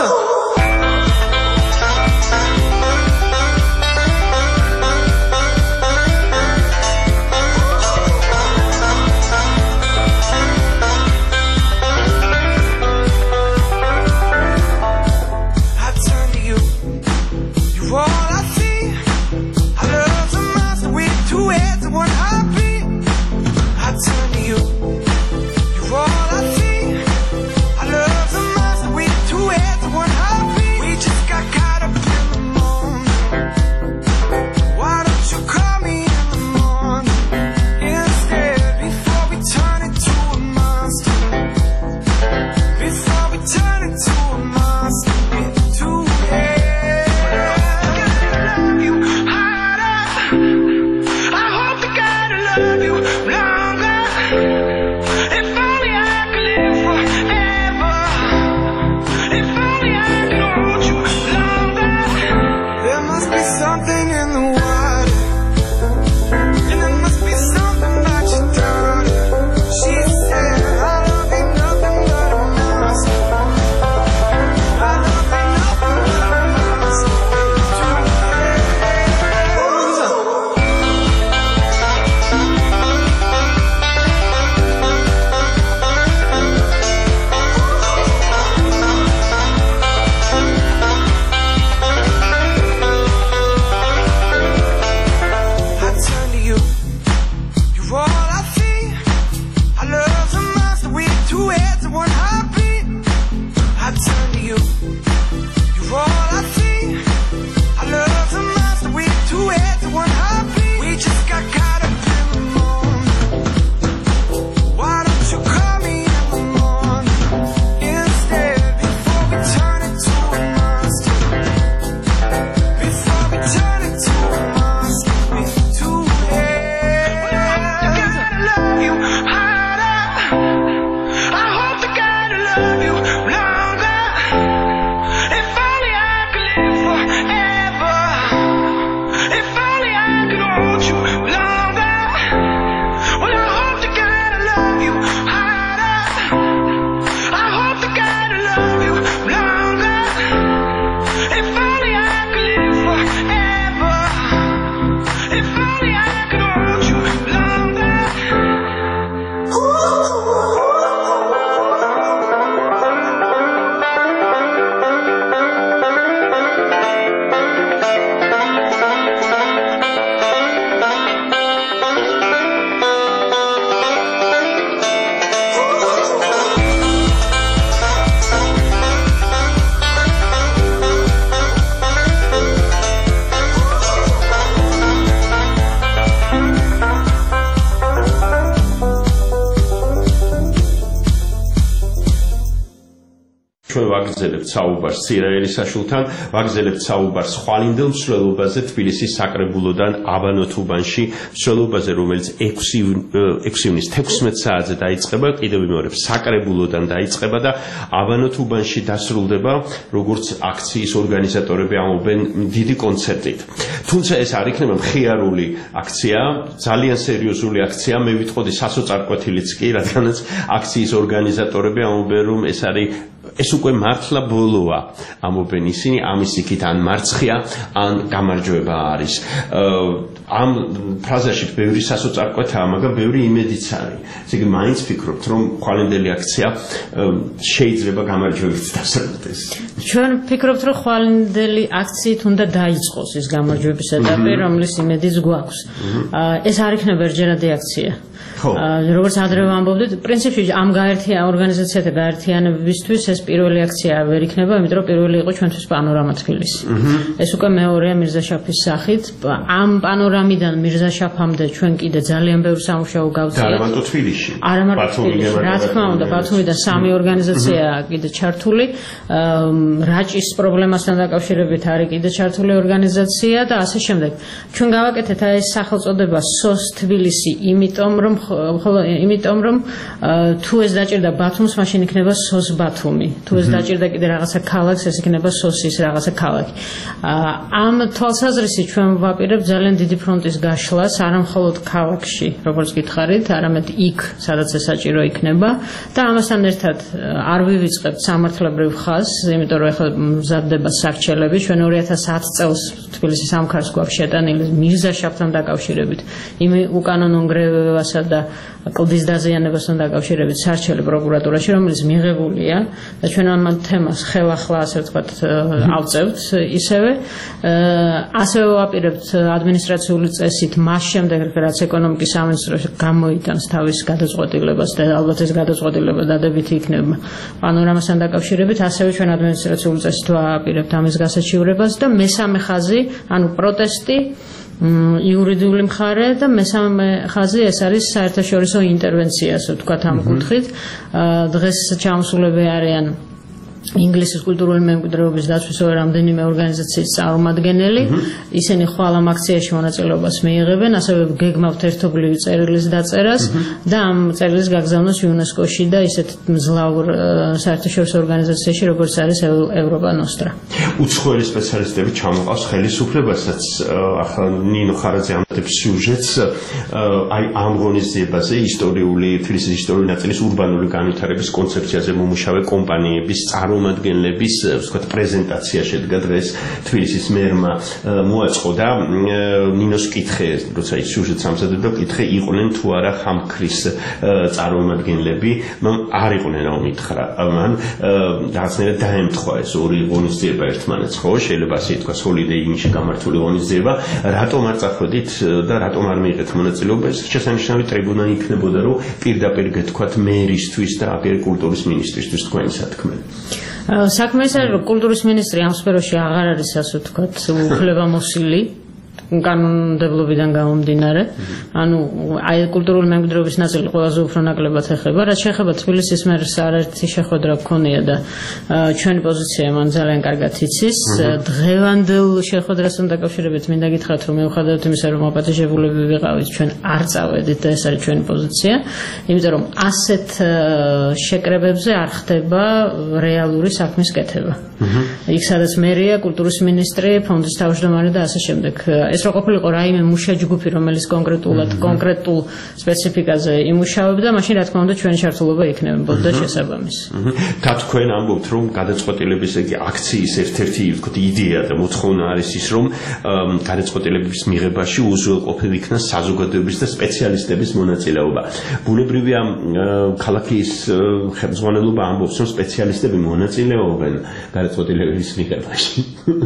ვაგრძელებთ საუბარს სირაელის საშულთან, ვაგრძელებთ საუბარს ხვალინდელ მსვლელობაზე თბილისის საკრებულოდან აბანოთუბანში, მსვლელობაზე, რომელიც 6 ივნის 16 საათზე დაიწყება, კიდევ ვიმეორებ, საკრებულოდან დაიწყება და აბანოთუბანში დასრულდება, როგორც აქციის ორგანიზატორები ამბობენ, დიდი კონცერტით. თუმცა ეს არ იქნება მხიარული აქცია, ძალიან სერიოზული აქცია, მე ვიტყოდი სასოწარკვეთილიც კი, რადგანაც აქციის ორგანიზატორები ამბობენ, რომ ეს უკვე მართლა ბოლოა, ამბობენ ისინი, ამის იქით ან მარცხია, ან გამარჯვება არის. ამ ფრაზაში ბევრი სასოწარკვეთაა, მაგრამ ბევრი იმედიც არის. ესე იგი, მაინც ვფიქრობთ, რომ ხვალინდელი აქცია შეიძლება გამარჯვებით დასრულდეს. ჩვენ ვფიქრობთ, რომ ხვალინდელი აქციით უნდა დაიწყოს ეს გამარჯვების ეტაპი, რომლის იმედიც გვაქვს. ეს არ იქნება ერთჯერადი აქცია. როგორც ადრე ვამბობდით, პრინციპში ამ ორგანიზაციათა გაერთიანებისთვის ეს პირველი აქცია ვერ იქნება, იმიტომ რომ პირველი იყო ჩვენთვის პანორამა თბილისი. ეს უკვე მეორეა მირზაშაფის სახით. ამ პანორამა ურამიდან მირზაშაფამდე ჩვენ კიდე ძალიან ბევრი სამუშაო გავწიეთ. არა მარტო თბილისში. არა მარტო თბილისში. რა თქმა უნდა, ბათუმიდან 3 ორგანიზაცია კიდე ჩართული. რაჭის პრობლემასთან დაკავშირებით არის კიდე ჩართული ორგანიზაცია და ასე შემდეგ. ჩვენ გავაკეთეთ ეს სახელწოდება SOS თბილისი, იმიტომ რომ თუ ეს დაჭირდა ბათუმს, მაშინ იქნება SOS ბათუმი. თუ ეს დაჭირდა კიდე რაღაცა ქალაქს, ეს იქნება SOS-ის რაღაცა ქალაქი. ამ თვალსაზრისით ჩვენ ვაპირებთ ძალიან დიდი ფრონტის გაშლას, არა მხოლოდ ქალაქში, როგორც გითხარით, არამედ იქ, სადაც ეს საჭირო იქნება და ამასთან ერთად არ ვივიწყებთ სამართლებრივ ხაზს, იმიტომ რომ ახლა მზადდება საქმეები, ჩვენ 2010 წელს თბილისის სამხარს გვაქვს შეტანილი მირზაშაფთან დაკავშირებით, იმ უკანონო ნგრევებასა და კლდის დაზიანებასთან დაკავშირებით საარჩევნო პროკურატურაში, რომელიც მიღებულია და ჩვენ ამ თემას ხელახლა ასე ვთქვათ ავწევთ ისევე ვაპირებთ ადმინისტრაციული წესით მას შემდეგ რაც ეკონომიკის სამინისტრო გამოიტანს თავის გადაწყვეტილებას და ალბათ ეს გადაწყვეტილება დადებითი იქნება პანორამასთან დაკავშირებით, ასევე ჩვენ ადმინისტრაციული წესით ვაპირებთ ამის გასაჩივრებას და მესამე ხაზი, ანუ პროტესტი იურიდიული მხარე და მესამე ხაზი ეს არის საერთაშორისო ინტერვენცია, ასე ვთქვათ ამ კუთხით. დღეს ჩამოსულები არიან ინგლისის კულტურული მემკვიდრეობის დაცვის რამდენიმე ორგანიზაციის წარმომადგენელი. ისინი ხვალ ამ აქციაში მონაწილეობას მიიღებენ, ასევე გეგმავთ ერთობლივი წერილის დაწერას და ამ წერილის გაგზავნას იუნესკოში და ისეთ მძლავრ საერთაშორისო ორგანიზაციაში, როგორც არის ევროპა ნოსტრა. უცხოელი სპეციალისტები ჩამოყავს ხელისუფლებასაც. ახლა ნინო ხარაძე ამტებს სიუჟეტს აი ამ ღონისძიებაზე ისტორიული თბილისის ისტორიული ნაწილის ურბანული განვითარების კონცეფციაზე მომუშავე კომპანიების წარმომადგენლების ვთქვათ პრეზენტაცია შედგა დღეს თბილისის მერმა მოაწყო და ნინოს კითხე, როცა ის სიუჟეტს ამზადებდა, კითხე იყვნენ თუ არა ხამქრის წარმომადგენლები, არ იყვნენ რა მითხრა, მან რაღაცნაირად დაემთხვა ეს ორი ღონისძიება ერთმანეთს, ხო, შეიძლება ასე ითქვას ჰოლიდეი იმში გამართული ღონისძიება, რატომ არ წახვედით და რატომ არ მიიღეთ მონაწილეობა, ეს შესანიშნავი ტრიბუნა იქნებოდა, რომ პირდაპირ გეთქვათ მერისთვის და კულტურის მინისტრისთვის თქვენი სათქმელი. საქმე ის არის, რომ კულტურის მინისტრი ამ სფეროში აღარ არის, ასე ვთქვათ, უფლებამოსილი კანონმდებლობიდან გამომდინარე, ანუ აი კულტურული მემკვიდრეობის ნაწილი ყველაზე უფრო ნაკლებად ეხება, რაც შეეხება თბილისის მერს არაერთი შეხვედრა გქონია და ჩვენი პოზიცია მან ძალიან კარგად იცის. დღევანდელ შეხვედრასთან დაკავშირებით მინდა გითხრათ, რომ მიუხედავად იმისა, რომ აპატეჟებულები ვიყავით, ჩვენ არ წავედით და ეს არის ჩვენი პოზიცია, იმიტომ რომ ასეთ შეკრებებზე არ ხდება რეალური საქმის კეთება. იქ სადაც მერია, კულტურის მინისტრი, ფონდის თავმჯდომარე და ასე შემდეგ. ეს რო ყოფილიყო რაიმე მუშა ჯგუფი, რომელიც კონკრეტულ სპეციფიკაზე იმუშავებდა, მაშინ რა თქმა უნდა ჩვენი ჩართულობა იქნებოდა შესაბამისი. და თქვენ ამბობთ, რომ გადაწყვეტილების აქციის ერთ-ერთი ვთქვათ იდეა და მოთხოვნა არის ის, რომ გადაწყვეტილების მიღებაში უზრუნველყოფილ იქნას საზოგადოების და სპეციალისტების მონაწილეობა. ბუნებრივია ქალაქის ხელმძღვანელობა ამბობს, რომ სპეციალისტები მონაწილეობენ გადაწყვეტილების მიღებაში.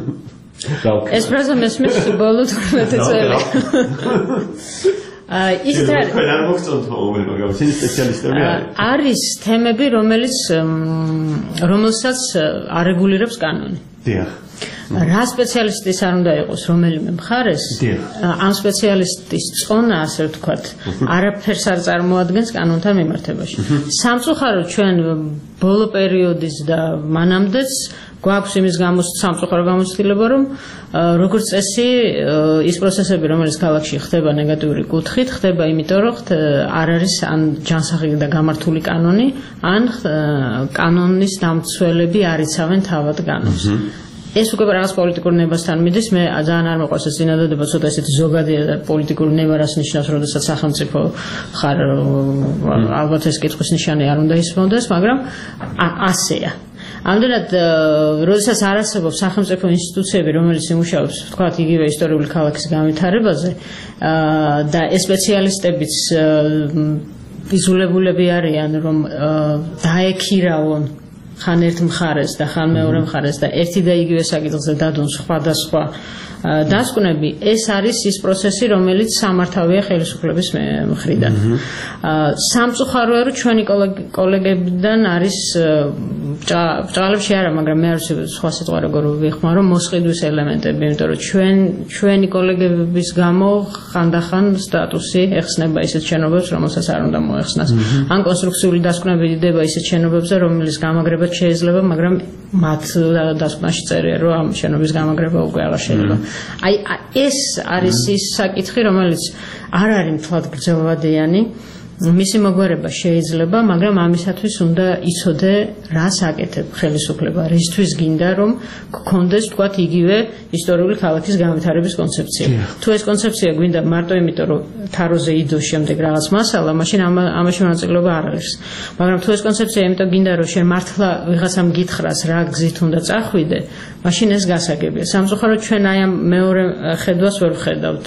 ეს ფრაზა მესმის ბოლო 12 წელი. არის თემები, რომელსაც არეგულირებს კანონი. დიახ. რა სპეციალისტის არ უნდა იყოს რომელიმე მხარეს, ამ სპეციალისტის წონა, ასე ვთქვათ, არაფერს არ წარმოადგენს კანონთან მიმართებაში. სამწუხაროდ ჩვენ ბოლო პერიოდის და მანამდეც გვაქვს იმის სამწუხარო გამოცდილება, რომ როგორც წესი ის პროცესები, რომელიც ქალაქში ხდება ნეგატიური კუთხით, ხდება იმიტომ, რომ არ არის ან ჯანსაღი და გამართული კანონი, ან კანონის დამცველები არ იცავენ თავად კანონს. ეს უკვე რაღაც პოლიტიკურ ნებასთან მიდის, მე ძალიან არ მოყვარს ეს წინადადება, ცოტა ესეთი ზოგადია და პოლიტიკური ნება რას ნიშნავს, როდესაც სახელმწიფო ხარ, ალბათ ეს კითხვის ნიშანი არ უნდა ისმოვდეს, მაგრამ ასეა. ამდენად, როდესაც არ არსებობს სახელმწიფო ინსტიტუციები, რომელიც იმუშავებს, ვთქვათ, იგივე ისტორიული ქალაქის განვითარებაზე და ეს სპეციალისტებიც იზოლებულები არიან, რომ დაექირავონ ხან ერთ მხარეს და ხან მეორე მხარეს და ერთი და იგივე საკითხზე დადონ სხვადასხვა დასკვნები, ეს არის ის პროცესი, რომელიც სამართავია ხელისუფლების მხრიდან. სამწუხაროა, რომ ჩვენი კოლეგებიდან არის ბჭყალებში არა, მაგრამ მე არ ვიცი სხვა სიტყვა როგორ ვიხმარო, მოსყიდვის ელემენტები, იმიტომ რომ ჩვენი კოლეგების გამო ხანდახან სტატუსი ეხსნება ისეთ შენობებს, რომელსაც არ უნდა მოეხსნას. ან კონსტრუქციული დასკვნები იდება ისეთ შენობებზე, რომელიც გამაგრებაც შეიძლება, მაგრამ მათ დასკვნაში წერია, რომ ამ შენობის გამაგრება უკვე აღარ შეიძლება. Აი ეს არის ის საკითხი, რომელიც არ არის მთლად გრძელვადიანი, მისი მოგვარება შეიძლება, მაგრამ ამისათვის უნდა იცოდე, რას აკეთებ ხელისუფლება, რისთვის გინდა რომ გქონდეს თქვათ იგივე ისტორიული ქალაქის განვითარების კონცეფცია. თუ ეს კონცეფცია გვინდა მარტო იმიტომ, რომ თაროზე იდოს შემდეგ რაღაც მასალა, მაშინ ამაში მონაწილეობა არ არის. მაგრამ თუ ეს კონცეფცია იმიტომ გინდა, რომ შენ მართლა ვიღაცამ გითხრას, რა გზით უნდა წახვიდე, მაშინ ეს გასაგებია. სამწუხაროდ ჩვენ აი ამ მეორე ხედვას ვერ ვხედავთ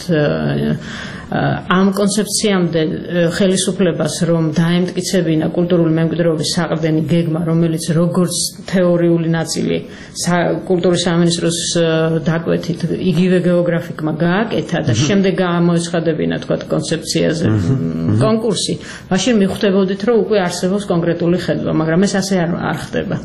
ამ კონცეფციამდე ხელისუფლებას, რომ დაემტკიცებინა კულტურული მემკვიდრეობის საყრდენი გეგმა, რომელიც როგორც თეორიული ნაწილი კულტურის სამინისტროს დაკვეთით იგივე გეოგრაფიკმა გააკეთა და შემდეგ გამოეცხადებინა თქვა კონცეფციაზე კონკურსი, მაშინ მიხვდებოდით, რომ უკვე არსებობს კონკრეტული ხედვა, მაგრამ ეს ასე არ ხდება.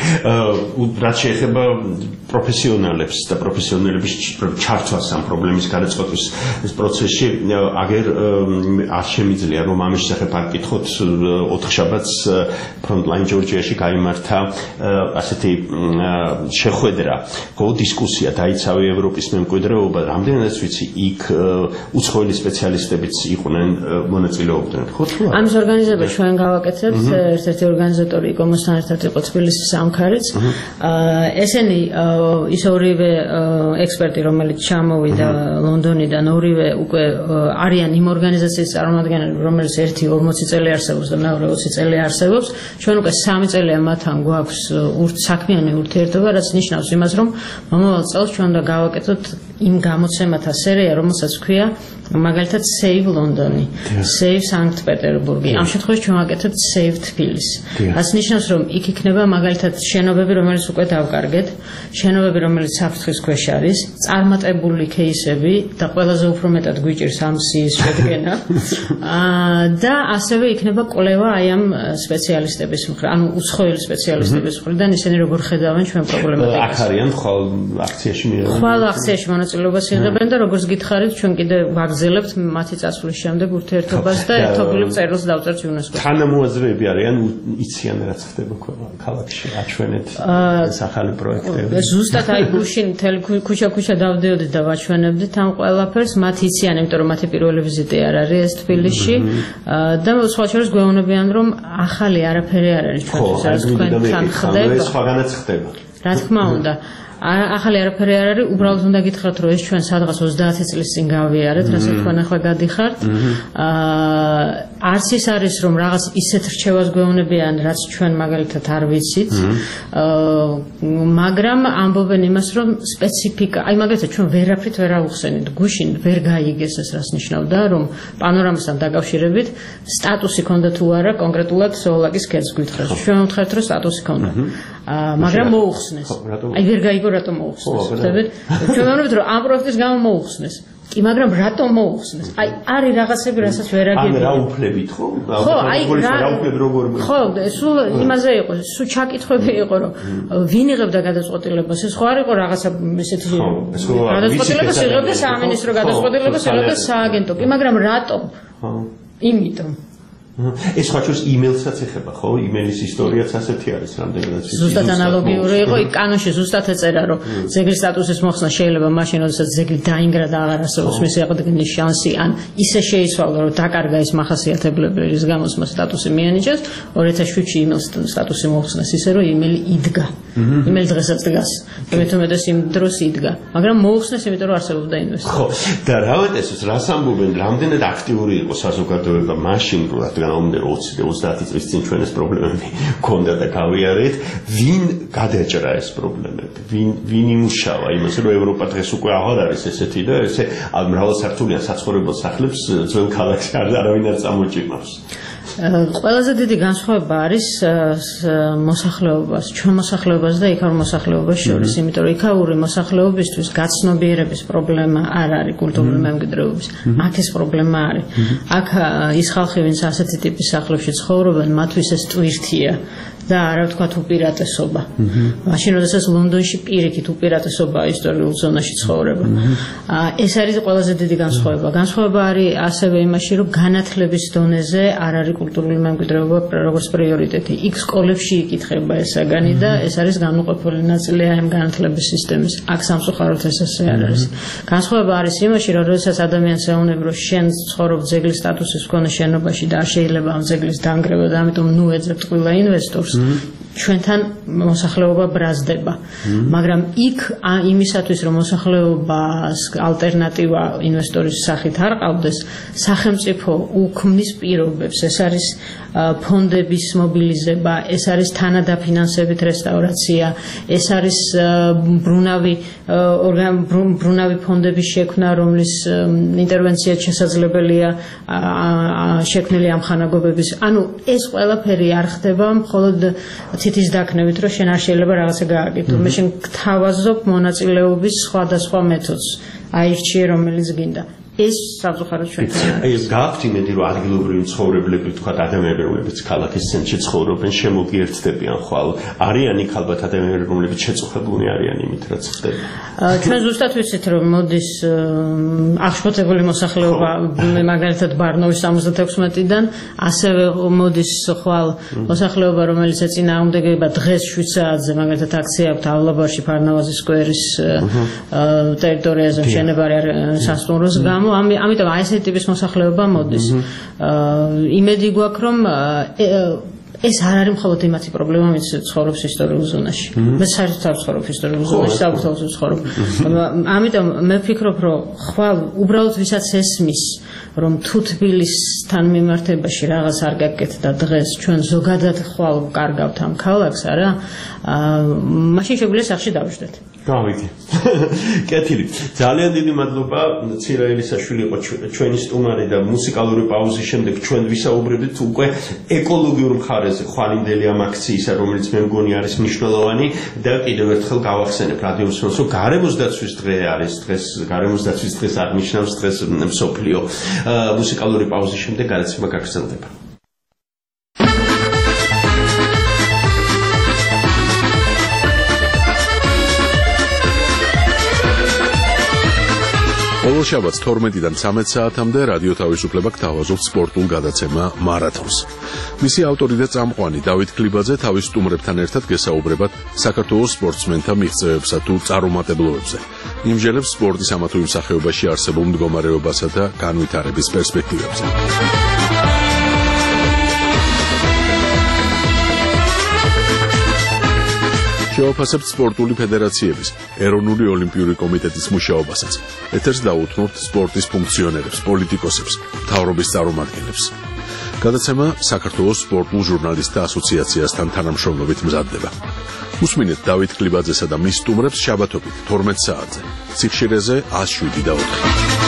რაც შეეხება პროფესიონალებს და პროფესიონალების ჩართვას ამ პრობლემის გადაწყვეტის პროცესში, აგერ არ შემიძლია რომ ამის შესახებ არ გკითხოთ. 4 შაბათს ფრონტლაინ ჯორჯიაში გაიმართა ასეთი შეხვედრა, დისკუსია, დაიცავი ევროპის მემკვიდრეობა, რამდენადაც ვიცი, იქ უცხოელი სპეციალისტებიც იყვნენ, მონაწილეობდნენ, ხო თუ არა? ამის ორგანიზება ჩვენ გავაკეთებთ, ერთ-ერთი ორგანიზატორი იკომოსთან ერთად იყო თბილისის სამქარიც. ესენი ის ორივე ექსპერტი, რომელიც ჩამოვიდა ლონდონიდან, ორივე უკვე არიან იმ ორგანიზაციის წარმომადგენლები, რომელიც ერთი 40 წელი არსებობს და მეორე 20 წელი არსებობს. ჩვენ უკვე 3 წელია მათთან გვაქვს საქმიანი ურთიერთობა, რაც ნიშნავს იმას, რომ მომავალ წელს ჩვენ უნდა გავაკეთოთ იმ გამოცემათა სერია, რომელსაც ქვია მაგალითად Save London, Save Sankt-Peterburg. ამ შემთხვევაში ჩვენ ვაკეთებთ Save Tbilisi. რაც ნიშნავს, რომ იქ იქნება მაგალითად შენობები, რომელიც უკვე დავკარგეთ, შენობები, რომელიც საფრთხის ქვეშ არის, წარმატებული кейსები და ყველაზე უფრო მეტად გვიჭირს ამ სიის შედგენა. და ასევე იქნება კვლევა აი ამ სპეციალისტების მხრიდან, ანუ უცხოელი სპეციალისტების მხრიდან, ისინი როგორ ხედავენ ჩვენ პრობლემატიკას. აქ არიან ხვალ აქციაში მიიღებენ. ხვალ აქციაში მონაწილეობას იღებენ და როგორც გითხარით, ჩვენ კიდე ვაგზელებთ მათი წასვლის შემდეგ ურთიერთობას და ერთობლივ წერილს დავწერთ იუნესკოს. თანამოაზრეები არიან, იციან რაც ხდება ქალაქში, აჩვენეთ ეს ახალი პროექტები. ზუსტად აი გუშინ მთელი ქუჩა-ქუჩა დავდიოდით და ვაჩვენებდით ამ ყველაფერს, მათ იციან, იმიტომ რომ მათი პირველი ვიზიტი არ არის ეს თბილისში და სხვა შორის გვეუბნებიან, რომ ახალი არაფერი არ არის ჩვენთვის, რაც თქვენთან ხდება. სხვაგანაც ხდება. რა თქმა უნდა. ახალი არაფერი არ არის, უბრალოდ უნდა გითხრათ, რომ ეს ჩვენ სადღაც 30 წლის წინ გავიარეთ, რასაც თქვენ ახლა გადიხართ. არც ის არის, რომ რაღაც ისეთ რჩევას გვეუბნებიან, რაც ჩვენ მაგალითად არ ვიცით, მაგრამ ამბობენ იმას, რომ სპეციფიკა, აი მაგალითად ჩვენ ვერაფრით ვერ ავხსენით, გუშინ ვერ გაიგეს ეს, რაც ნიშნავდა, რომ პანორამასთან დაკავშირებით სტატუსი ქონდა თუ არა კონკრეტულად სოოლაკის ქედს გითხრათ. ჩვენ ვთქვით, რომ სტატუსი ქონდა. მაგრამ მოუხსნეს. აი ვერ გაიგო რატომ მოუხსნეს, ხდებით? ჩვენ ვამბობთ, რომ ამ პროექტის გამო მოუხსნეს. კი, მაგრამ რატომ მოუხსნეს? აი, არის რაღაცები, რასაც ვერ აგებია. ან რა უფლებით, ხო? ხო, აი, რა უფლები როგორ ხო, სულ იმაზე იყო, სულ ჩაკითხვები იყო, რომ ვინ იღებდა გადაწყვეტილებას, ეს ხო არ იყო რაღაცა ესეთი გადაწყვეტილებას იღებდა სამინისტრო, გადაწყვეტილებას იღებდა სააგენტო. კი, მაგრამ რატომ? იმიტომ ეს ხაჭოს იმეილსაც ეხება, ხო? იმეილის ისტორიაც ასეთი არის, რამდენადაც ვიცი. ზუსტად ანალოგიური იყო, იქ კანონში ზუსტად ეწერა, რომ ძეგლის სტატუსის მოხსნა შეიძლება მაშინ, როდესაც ძეგლი დაინგრა და აღარ არსებობს მისი აღდგენის შანსი, ან ისე შეიცვალა, რომ დაკარგა ის მახასიათებლები, რის გამოც მას სტატუსი მიანიჭეს. 2007-ში იმეილის სტატუსი მოხსნეს ისე, რომ იმეილი იდგა. იმეილი დღესაც დგას. მეთომეტეს იმ დროს იდგა. მაგრამ მოხსნეს, იმიტომ რომ არსებობდა ინვესტორი. ხო, და რავატესოს რას ამბობენ, რამდენად აქტიური იყო საზოგადოება მაშინ, რადგან 20 წლის წინ ჩვენ ეს პრობლემები გქონდა და გავიარეთ, ვინ გადაჭრა ეს პრობლემები, ვინ იმუშავა იმაზე, რომ ევროპა დღეს უკვე აღარ არის ესეთი და ესე მრავალსართულიან საცხოვრებელ სახლებს ძველ ქალაქში არავინ არ წამოჭიმავს. ყველაზე დიდი განსხვავება არის მოსახლეობას, ჩვენ მოსახლეობას და იქაურ მოსახლეობას შორის, იმიტომ რომ იქაური მოსახლეობისთვის გაცნობიერების პრობლემა არ არის კულტურული მემკვიდრეობის. აქ ეს პრობლემა არის. აქ ის ხალხი, ვინც ასეთი ტიპის სახლებში ცხოვრობენ, მათთვის ეს ტვირთია. და არა ვთქვათ უპირატესობა. მაშინ როდესაც ლონდონში პირიქით უპირატესობა ისტორიულ ზონაში ცხოვრება. ეს არის ყველაზე დიდი განსხვავება. განსხვავება არის ასევე იმაში, რომ განათლების დონეზე არ არის კულტურული მემკვიდრეობა როგორც პრიორიტეტი. იქ სკოლებში იკითხება ეს საგანი და ეს არის განუყოფელი ნაწილი ამ განათლების სისტემის. აქ სამწუხაროდ ეს ასე არ არის. განსხვავება არის იმაში, რომ როდესაც ადამიანს ეუბნება, რომ შენ ცხოვრობ ძეგლის სტატუსის მქონე შენობაში და არ შეიძლება ამ ძეგლის დანგრევა და ამიტომ ნუ ეძებთ ყველა ინვესტორს. ჩვენთან მოსახლეობა ბრაზდება, მაგრამ იქ იმისათვის რომ მოსახლეობას ალტერნატივა ინვესტორის სახით არ ყავდეს, სახელმწიფო უქმნის პირობებს, ეს არის ფონდების მობილიზება, ეს არის თანადაფინანსებით რესტავრაცია, ეს არის ბრუნავი ფონდების შექმნა, რომლის ინტერვენციაც შესაძლებელია შექმნილი ამ ხანაგობების. ანუ ეს ყველაფერი არ ხდება მხოლოდ თითის დაქნევით, რომ შენ არ შეიძლება რაღაცა გააკეთო. მე შენ გთავაზობ მონაწილეობის სხვადასხვა მეთოდს, აირჩიე რომელიც გინდა. ეს სამწუხაროდ ჩვენთან. აი ეს გააქვთ იმედი, რომ ადგილობრივი მცხოვრებლები, თქვა ადამიანები, რომლებიც ქალაქის ცენტრში ცხოვრობენ, შემოგიერთდებიან ხვალ. არიან იქ ალბათ ადამიანები, რომლებიც შეწუხებულნი არიან იმით, რაც ხდება. ჩვენ ზუსტად ვიცით, რომ მოდის აღშფოთებული მოსახლეობა, მაგალითად ბარნოვის 76-დან, ასევე მოდის ხვალ მოსახლეობა, რომელიც ეწინააღმდეგება დღეს 7 საათზე, მაგალითად აქცია აქვს ავლაბარში ფარნავაზის სკვერის ტერიტორიაზე მშენებარე სასტუმროს გამო. ამიტომ აი ესეთი ტიპის მოსახლეობა მოდის. იმედი გვაქვს, რომ ეს არ არის მხოლოდ იმათი პრობლემა, ვინც ცხოვრობს ისტორიულ ზონაში. მე საერთოდ ცხოვრობ ისტორიულ ზონაში, საერთოდ ცხოვრობ. ამიტომ მე ვფიქრობ, რომ ხვალ უბრალოდ ვისაც ესმის, რომ თუ თბილისთან მიმართებაში რაღაც არ გაკეთდა დღეს, ჩვენ ზოგადად ხვალ ვკარგავთ ამ ქალაქს, არა? მაშინ შეგვიძლია სახში დავждეთ. გავიგე. კეთილი. ძალიან დიდი მადლობა. ცირა ელისაშვილი იყო ჩვენი სტუმარი და მუსიკალური პაუზის შემდეგ ჩვენ ვისაუბრებდით უკვე ეკოლოგიურ მხარეზე ხვალინდელი ამ აქციისა, რომელიც მე მგონი არის მნიშვნელოვანი და კიდევ ერთხელ გავახსენებ რადიოს ფონს, რომ გარემოს დაცვის დღე არის დღეს, გარემოს დაცვის დღეს არ ნიშნავს დღეს მსოფლიო. მუსიკალური პაუზის შემდეგ გადაცემა გაგრძელდება. ყოველ შაბათს 12-დან 13 საათამდე რადიო თავისუფლება გთავაზობს სპორტულ გადაცემა მარათონს. მისი ავტორი და წამყვანი დავით ქლიბაძე თავის სტუმრებთან ერთად გესაუბრებათ საქართველოს სპორტსმენთა მიღწევებსა თუ წარუმატებლობებზე. იმჟელებს სპორტის ამა თუ იმ სახეობაში არსებულ მდგომარეობასა და განვითარების პერსპექტივებზე. შევაფასებთ სპორტული ფედერაციების, ეროვნული ოლიმპიური კომიტეტის მუშაობასაც. ეთერს დაუთმობთ სპორტის ფუნქციონერებს, პოლიტიკოსებს, მთავრობის წარმომადგენლებს. გადაცემა საქართველოს სპორტულ ჟურნალისტთა ასოციაციასთან თანამშრომლობით მზადდება. უსმინეთ დავით ქლიბაძესა და მის სტუმრებს შაბათობით 12 საათზე. სიხშირეზე 107.4.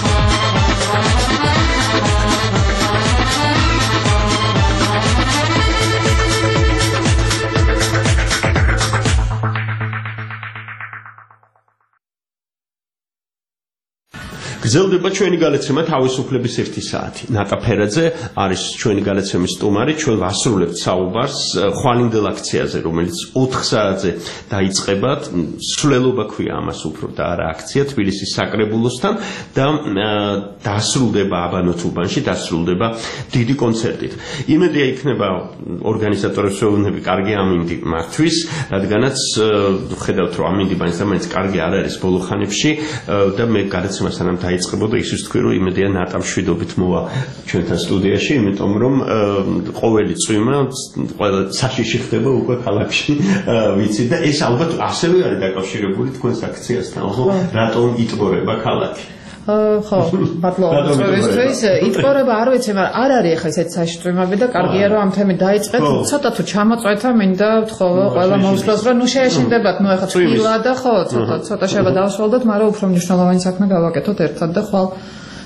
გრძელდება ჩვენი გადაცემა თავისუფლების 1 საათი. ნატა ფერაძე არის ჩვენი გადაცემის სტუმარი. ჩვენ ვასრულებთ საუბარს ხვალინდელ აქციაზე, რომელიც 4 საათზე დაიწყება. სვლელობა ქვია ამას უფრო და არა აქცია თბილისის საკრებულოსთან და დასრულდება აბანოთუბანში, დასრულდება დიდი კონცერტით. იმედია იქნება ორგანიზატორებს ვეუბნები კარგი ამინდი მათთვის, რადგანაც ხედავთ რომ ამინდი მაინც კარგი არ არის ბოლო ხანებში და მე გადაცემას სანამ დაიწყებოდა ისიც თქვი რომ იმედია ნატა მშვიდობით მოვა ჩვენთან სტუდიაში, იმიტომ რომ ყოველი წვიმა ყველა საშიში ხდება უკვე ქალაქში, ვიცი და ეს ალბათ ასევე არის დაკავშირებული თქვენს აქციასთან, ხო? რატომ იტყორება ქალაქი? ხო, მადლობა. იტყორება არ ვიცი, მაგრამ არ არის ახლა ესეთ საშიში და კარგია რომ ამ თემით დაიწყეთ. ცოტა თუ ჩამოწვეთა, მინდა ვთხოვო ყველა მოუსწროს რომ ნუ შეეშინდებათ, ნუ ახლა თბილა და ხო, ცოტა შეიძლება დავასრულოთ, მაგრამ უფრო მნიშვნელოვანი საქმე გავაკეთოთ ერთად და ხვალ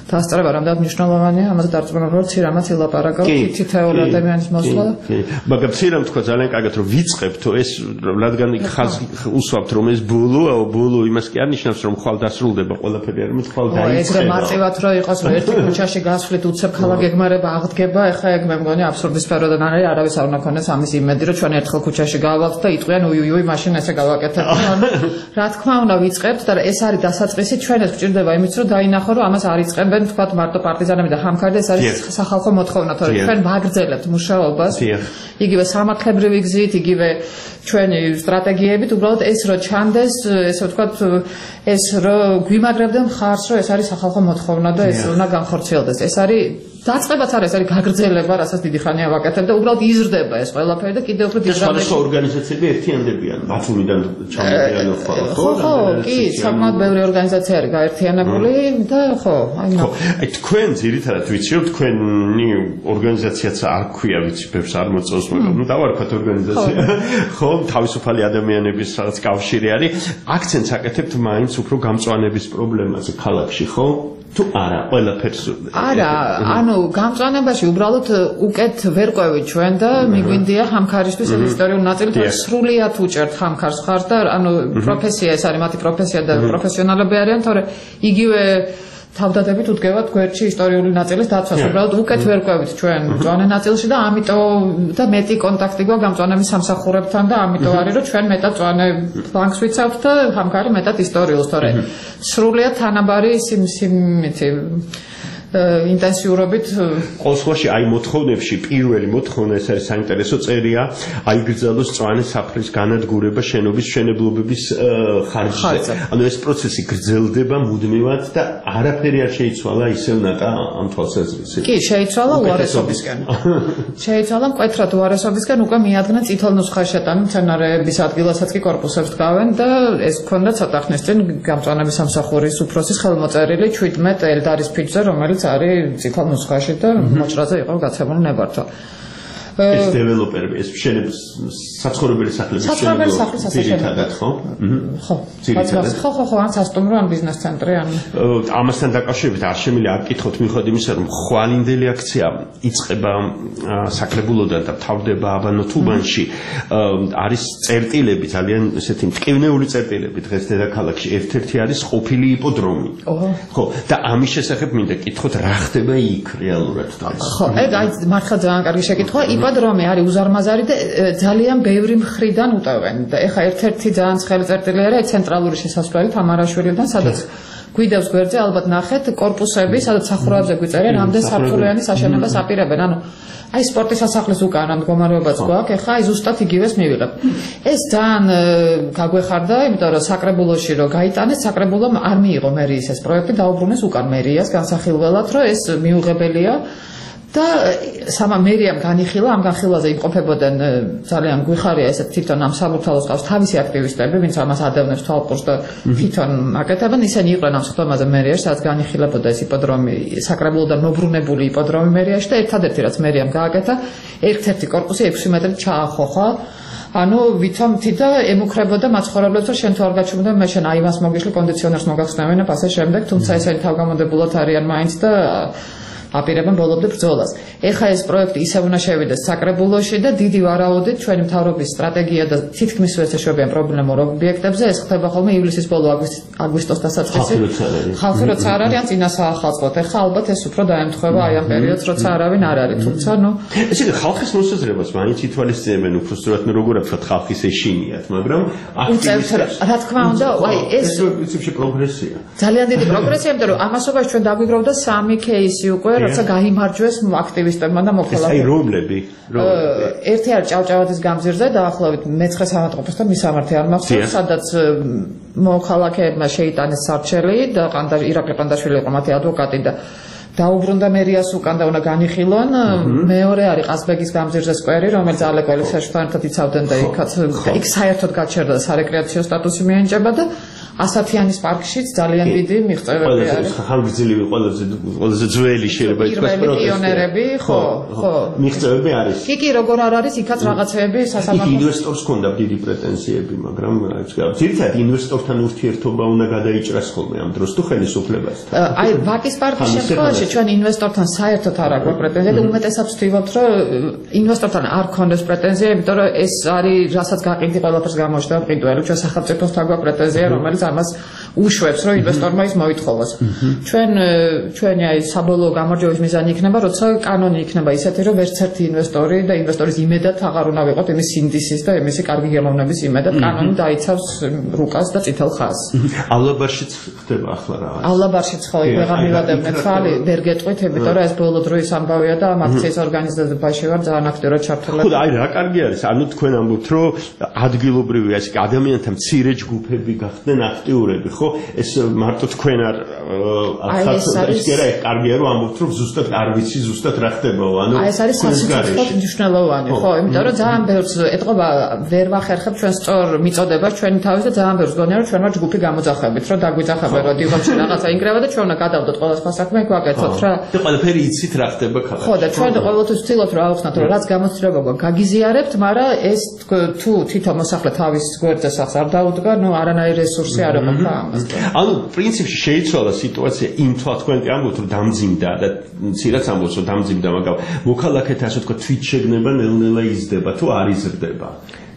დასწრება რამდენად მნიშვნელოვანია, ამაზე დარწმუნებული ვარ, ცირამაც ილაპარაკავ თითოეული ადამიანის მოსვლა. მაგრამ ცირამ თქვა ძალიან კარგად რომ ვიწყებთო ეს რადგან იქ უსვამთ რომ ეს ბულუ იმას კი არ ნიშნავს რომ ხვალ დასრულდება ყველაფერი არ მით ხვალ დაიწყება. ეგრე მარტივად რო იყოს რომ ერთი ქუჩაში გასვლით უცებ ქალაქ გეგმარება აღდგება, ეხლა ეგ მე მგონი აბსურდის სფეროდან არის, არავის არ უნდა ქონდეს ამის იმედი რომ ჩვენ ერთხელ ქუჩაში გავალთ და იტყვიან უი მაშინ ესე გავაკეთებ. რა თქმა უნდა ვიწყებთ და ეს არის დასაწყისი ჩვენს გვჭირდება იმის რომ დაინახო რომ ამას არ იწყებენ თქვა მარტო პარტიზანები და ხამქარი ეს არის სახალხო მოთხოვნა თორემ ჩვენ ვაგრძელებთ მუშაობას იგივე სამართლებრივი გზით იგივე ჩვენი სტრატეგიებით უბრალოდ ეს რო ჩანდეს ესე ვთქვათ ეს რო გვიმაგრებდა მხარს რომ ეს არის სახალხო მოთხოვნა და ეს უნდა განხორციელდეს ეს არის დაწყებაც არის გაგრძელება რასაც დიდი ხანია ვაკეთებ და უბრალოდ იზრდება ეს ყველაფერი და კიდევ უფრო დიდი სხვადასხვა ორგანიზაციები ერთიანდებიან ბათუმიდან ჩამოვიდნენ ხო კი საკმაოდ ბევრი ორგანიზაცია არის გაერთიანებული და ხო აი თქვენ ძირითადად ვიცი რომ თქვენი ორგანიზაციაც არ ქვია ვიცი ბევრს არ მოწონს მაგრამ ნუ დავარქვათ ორგანიზაცია ხო თავისუფალი ადამიანების რაღაც კავშირი არის აქცენტს აკეთებთ მაინც უფრო გამწვანების პრობლემაზე ქალაქში ხო თუ არა ყველაფერს არა ანუ გამწვანებაში უბრალოდ უკეთ ვერ ყვევით ჩვენ და მიგვინდია ხამქარისთვის ეს ისტორიული ნაწილი და სრულიად უჭერთ ხამქარს ხარს და ანუ პროფესია ეს არის მათი პროფესია და პროფესიონალები არიან თორე იგივე თავდადებით უდგევათ გვერდში ისტორიული ნაწილის დაცვას უბრალოდ უკეთ ვერ ყვევით ჩვენ მწვანე ნაწილში და ამიტომ და მეტი კონტაქტი გვაქვს გამწვანების სამსახურებთან და ამიტომ არის რომ ჩვენ მეტად მწვანე ფლანგს ვიცავთ და ხამქარი მეტად ისტორიულს თორე სრულიად თანაბარი სიმითი ინტენსიურობით ყოველ შემთხვევაში აი მოთხოვნებში პირველი მოთხოვნა ეს არის საინტერესო წერია აიგრძელოს მწვანე საფრის განადგურება შენობის მშენებლობების ხარჯზე ანუ ეს პროცესი გრძელდება მუდმივად და არაფერი არ შეიცვალა ისევ ნატა ამ თვალსაზრისით კი შეიცვალა უარესობისკენ შეიცვალა მკვეთრად უარესობისკენ უკვე მიადგნენ წითელ ნუსხაში შეტანილ მცენარეების ადგილასაც კი კორპუსებს დგავენ და ეს ქონდა ცოტა ხნის წინ გამწვანების სამსახურის უფროსის ხელმოწერილი 17 ელდარის ფიჭზე რომელიც არის წითელ ნუსხაში და მოჭრაზე იყო გაცემული ნებართვა. ეს დეველოპერები, ეს მშენების საცხოვრებელი სახლების მშენებლობა ძირითადად ხო? ხო. ხო, ან სასტუმრო, ან ბიზნეს ცენტრი, ან ამასთან დაკავშირებით არ შემიძლია არ გკითხოთ მიუხედავად იმისა, რომ ხვალინდელი აქცია იწყება საკრებულოდან და თავდება აბანოთუბანში, არის წერტილები, ძალიან ესეთი მტკივნეული წერტილები დღეს დედაქალაქში. ერთ-ერთი არის ყოფილი იპოდრომი. ხო, და ამის შესახებ მინდა გკითხოთ, რა ხდება იქ რეალურად თავს. ხო, ეგ აი მართლა ძალიან კარგი შეკითხვა. იპოდრომი არის უზარმაზარი და ძალიან ბევრი მხრიდან უტევენ და ეხა ერთ-ერთი ძალიან ცხელი წერტილი არის ცენტრალური შესასვლელი თამარაშვილიდან სადაც გვიდევს გვერდზე ალბათ ნახეთ კორპუსები სადაც სახურავებზე გვიწერენ რამდენ სართულიანი საშენებას აპირებენ ანუ აი სპორტის სასახლის უკან მდგომარეობაც გვაქვს ეხა აი ზუსტად იგივეს მივიღებ ეს ძალიან გაგვეხარდა იმიტომ რომ საკრებულოში რომ გაიტანეს საკრებულომ არ მიიღო მერიის ეს პროექტი დაუბრუნეს უკან მერიას განსახილველად რომ ეს მიუღებელია და სამა მერიამ განიხილა ამ განხილვაზე იმყოფებოდნენ ძალიან გვიხარია ესე თვითონ ამ საბურთალოს ყავს თავისი აქტივისტები ვინც ამას ადევნებს თვალყურს და თვითონ აკეთებენ ისინი იყვნენ ამ სხდომაზე მერიაში სადაც განიხილებოდა ეს იპოდრომი საკრებულოდან მობრუნებული იპოდრომი მერიაში და ერთადერთი რაც მერიამ გააკეთა ერთ-ერთი კორპუსი 6 მეტრით ჩაახოხა ანუ ვითომთი და ემუქრებოდა მაცხოვრებლებს რომ შენ თუ არ გაჩვენდა მე შენ აი მას მოგიშლი კონდიციონერს მოგახსნევენ და ასე შემდეგ თუმცა ესენი თავგამოდებულად არიან მაინც და აპირებენ ბოლომდე ბრძოლას. ეხა ეს პროექტი ისევ უნდა შევიდეს საკრებულოში და დიდი ვარაუდით ჩვენი მთავრობის სტრატეგია და თითქმის ვერც ეშვებიან პრობლემურ ობიექტებზე ეს ხდება ხოლმე ივლისის ბოლო აგვისტოს დასაწყისი. ხალხი როცა არ არის ან წინა საახალწლოდ. ეხა ალბათ ეს უფრო დაემთხვევა აი ამ პერიოდს როცა არავინ არ არის. თუმცა ნუ ესე იგი ხალხის მოსაზრებას მაინც ითვალისწინებენ უფრო სწორად მე როგორ ვთქვათ ხალხის ეშინიათ, მაგრამ რა თქმა უნდა აი ეს პრინციპში პროგრესია. ძალიან დიდი პროგრესია, იმიტომ რომ ამასობაში ჩვენ დაგვიგროვდა 3 кейსი უკვე როცა გაიმარჯვეს აქტივისტებმა და მოქალაქეებმა. აი რომლები. ერთი არის ჭავჭავაძის გამზირზე დაახლოებით მე-9 საავადმყოფოს და მისამართი არ მახსოვს, სადაც მოქალაქეებმა შეიტანეს სარჩელი და ირაკლი ყანდაშვილი იყო მათი ადვოკატი და დაუბრუნდა მერიას უკან და უნდა განიხილონ. მეორე არის ყაზბეგის გამზირზე სკვერი, რომელიც ალეკოლის საშუალებით ერთად იცავდნენ და იქაც იქ საერთოდ გაჩერდა სარეკრეაციო სტატუსი მიენიჭება და ასათიანის პარკშიც ძალიან დიდი მიღწევები არის. ხანგრძლივი ყველაზე ძველი შეიძლება ითქვას პროტესტი. ხო. მიღწევები არის. კი, როგორ არ არის, იქაც რაღაცეები სასამართლო. ინვესტორს ჰქონდა დიდი პრეტენზიები, მაგრამ ძირითადად ინვესტორთან ურთიერთობა უნდა გადაიჭრას ხოლმე ამ დროს თუ ხელისუფლებასთან. აი, ვაკის პარკის შემთხვევაში ჩვენ ინვესტორთან საერთოდ არ აქვს პრეტენზია, უმეტესად ვთქვით, რომ ინვესტორთან არ გქონდეს პრეტენზია, იმიტომ რომ ეს არის რასაც გაყიდი ყველაფერს გამოჩნდა მყიდველი, ჩვენ სახელმწიფოსთან გვაქვს პრეტენზია, რომელიც ამას უშვებს, რომ ინვესტორმა ის მოითხოვოს. ჩვენი აი საბოლოო გამარჯვების მიზანი იქნება, როცა კანონი იქნება ისეთი, რომ ვერც ერთი ინვესტორი და ინვესტორის იმედად აღარ უნდა ვიყოთ იმის სინდისის და იმისი კარგი გელოვნების იმედად კანონი დაიცავს რუკას და წითელ ხაზს. ავლაბარშიც ხდება ახლა რა. ავლაბარშიც ხო ვეღარ მივადებთ თვალი, ვერ გეტყვით, იმიტომ რომ ეს ბოლო დროის ამბავია და ამ აქციის ორგანიზებაში ვარ ძალიან აქტიურად ჩართული. ხო და აი რა კარგი არის, ანუ თქვენ ამბობთ, რომ ადგილობრივი ასე ადამიანთა მცირე ჯგუფები გახდნენ აქტიურები, ხო? ეს მარტო თქვენ არ ახლა ეს კარგია რომ ამბობთ, რომ ზუსტად არ ვიცი ზუსტად რა ხდებაო, ანუ ეს არის სასიცოცხლოდ მნიშვნელოვანი, ხო, იმიტომ რომ ძალიან ბევრს ეთყობა ვერ ვახერხებ ჩვენ სწორ მიწოდებას ჩვენი თავის და ძალიან ბევრს გონია რომ ჩვენ ვარ ჯგუფი გამოძახებით, რომ დაგვიძახებენ, რომ დიღობ ჩვენ რაღაცა ინგრევა და ჩვენ უნდა გადავდოთ ყველა სხვა საქმე გვაკეთოთ რა. და ყველაფერი იცით რა ხდება ქალაქში. ხო და ჩვენ ყოველთვის ვცდილობთ რომ ავხსნათ რომ რაც გამოცდილება გვაქვს გაგიზიარებთ, მაგრამ ეს თუ თვითონ მოსახლე თავის გვერდზე სახს არ დაუდგა, ნუ არანაირი რესურსი არ ეყოფა ამას. ანუ პრინციპში შეიცვალა სიტუაცია იმ თვალს თქვენ კი ამბობთ რომ დამძიმდა და ცირაც ამბობს რომ დამძიმდა, მაგრამ მოქალაქეთა ასე თქვა თვითშეგნება ნელ-ნელა იზრდება თუ არ იზრდება.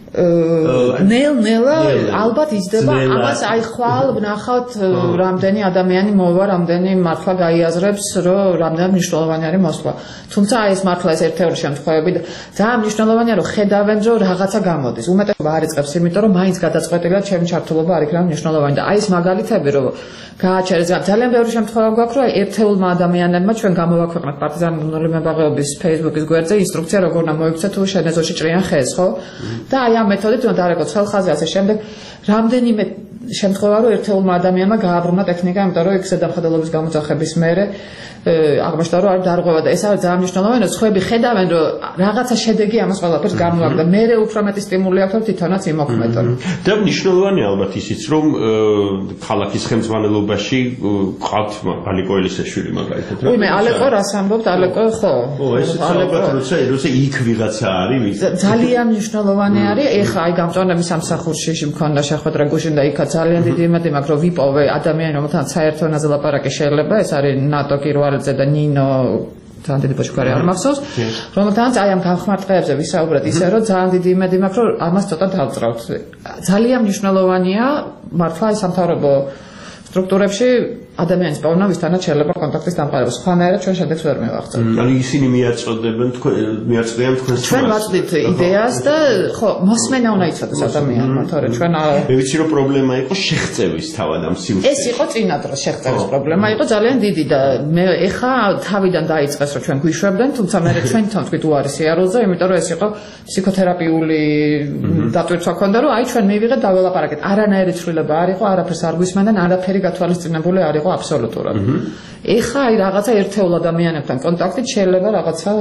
ნელ-ნელა ალბათ იზრდება, ამას აი ხვალ ვნახავთ რამდენი ადამიანი მოვა, რამდენი მართლა გაიაზრებს, რომ რამდენად მნიშვნელოვანი არის მოსვლა. თუმცა აი ეს მართლა ეს ერთეული შემთხვევები და ძალიან მნიშვნელოვანია რომ ხედავენ რომ რაღაცა გამოდის. უმეტესობა არ იწყებს, იმიტომ რომ მაინც გადაწყვეტილია ჩემი ჩართულობა არ იქნება მნიშვნელოვანი და აი ეს მაგალითები რომ გააჩერეს ძალიან ბევრი შემთხვევა გვაქვს რომ ერთეულმა ადამიანებმა ჩვენ გამოვაქვეყნეთ პარტიზანული მებაღეობის Facebook-ის გვერდზე ინსტრუქცია როგორ უნდა მოიქცეთ თუ შენ ეზოში ჭრიან ხეს, ხო? და აი ამ მეთოდით უნდა დარეკოთ ხელხაზე ასე შემდეგ რამდენიმე შემთხვევა რომ ერთეულმა ადამიანმა გააბრუნა ტექნიკა, იმიტომ რომ იქ ზედამხედველობის გამოძახების მერე აღმოჩნდა რომ არ დარღვევა და ეს არის ძალიან მნიშვნელოვანი, რომ სხვები ხედავენ რომ რაღაცა შედეგი ამას ყველაფერს გამოაქვს და მერე უფრო მეტი სტიმული აქვს თვითონაც იმოქმედონ. და მნიშვნელოვანია ალბათ ისიც რომ ქალაქის ხელმძღვანელობაში ყავთ ალეკო ელისაშვილი მაგალითად. უიმე ალეკო რას ამბობთ ალეკო ხო? ეს ალბათ როცა იქ ვიღაცა არის ძალიან მნიშვნელოვანი არის. ეხა აი გამწვანების სამსახურში მქონდა შეხვედრა გუშინ და იქაც ძალიან დიდი იმედი მაქვს რომ ვიპოვე ადამიანი რომელთანაც საერთო ენაზე ლაპარაკი შეიძლება, ეს არის ნატო კირვალიძე და ნინო ძალიან დიდი ბოჭკარი არ მახსოვს, რომელთანაც აი ამ გამხმარ დღეებზე ვისაუბრეთ ისე რომ ძალიან დიდი იმედი მაქვს რომ ამას ცოტა დავწრავთ. ძალიან მნიშვნელოვანია მართლა აი სამთავრობო სტრუქტურებში ადამიანის პოვნა ვისთანაც შეიძლება კონტაქტის დამყარება. სხვანაირად ჩვენ შედეგს ვერ მივაღწევთ. ანუ ისინი მიაწოდებენ მიაწოდიან თქვენს ჩვენ ვაწვდით იდეას და ხო მოსმენა უნდა იცოდეს ადამიანმა, თორე ჩვენ მე ვიცი რომ პრობლემა იყო შეღწევის თავად ამ სიუჟეტში. ეს იყო წინა დროს შეღწევის პრობლემა იყო ძალიან დიდი და მე ეხა თავიდან დაიწყეს რომ ჩვენ გვიშვებდნენ, თუმცა მე ჩვენ თან თქვით უარი სიარულზე, იმიტომ რომ ეს იყო ფსიქოთერაპიული დატვირთვა ქონდა რომ აი ჩვენ მივიღეთ და ველაპარაკეთ. არანაირი ცვლილება არ იყო, არაფერს არ გვისმენდნენ, არაფერი გათვალისწინებული არ იყო აბსოლუტურად. ეხა აი რაღაცა ერთეულ ადამიანებთან კონტაქტით შეიძლება რაღაცა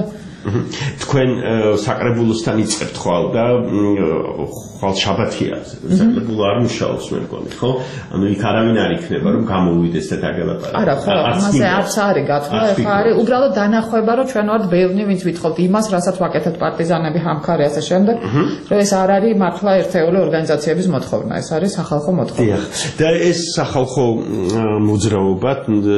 თქვენ საკრებულოსთან იწყებთ ხვალ და ხვალ შაბათია საკრებულო არ მუშაობს მე მგონი, ხო? ანუ იქ არავინ არ იქნება რომ გამოვიდეს და დაგელაპარაკოს. არა, ხო, ამაზე არც არის გათვლა, ეხა არის უბრალოდ დანახვება რომ ჩვენ ვართ ბევრი ვინც ვითხოვთ იმას, რასაც ვაკეთებთ პარტიზანები, ჰამქარი ასე შემდეგ, რომ ეს არ არის მართლა ერთეული ორგანიზაციების მოთხოვნა, ეს არის სახალხო მოთხოვნა. და ეს სახალხო მოძრაობა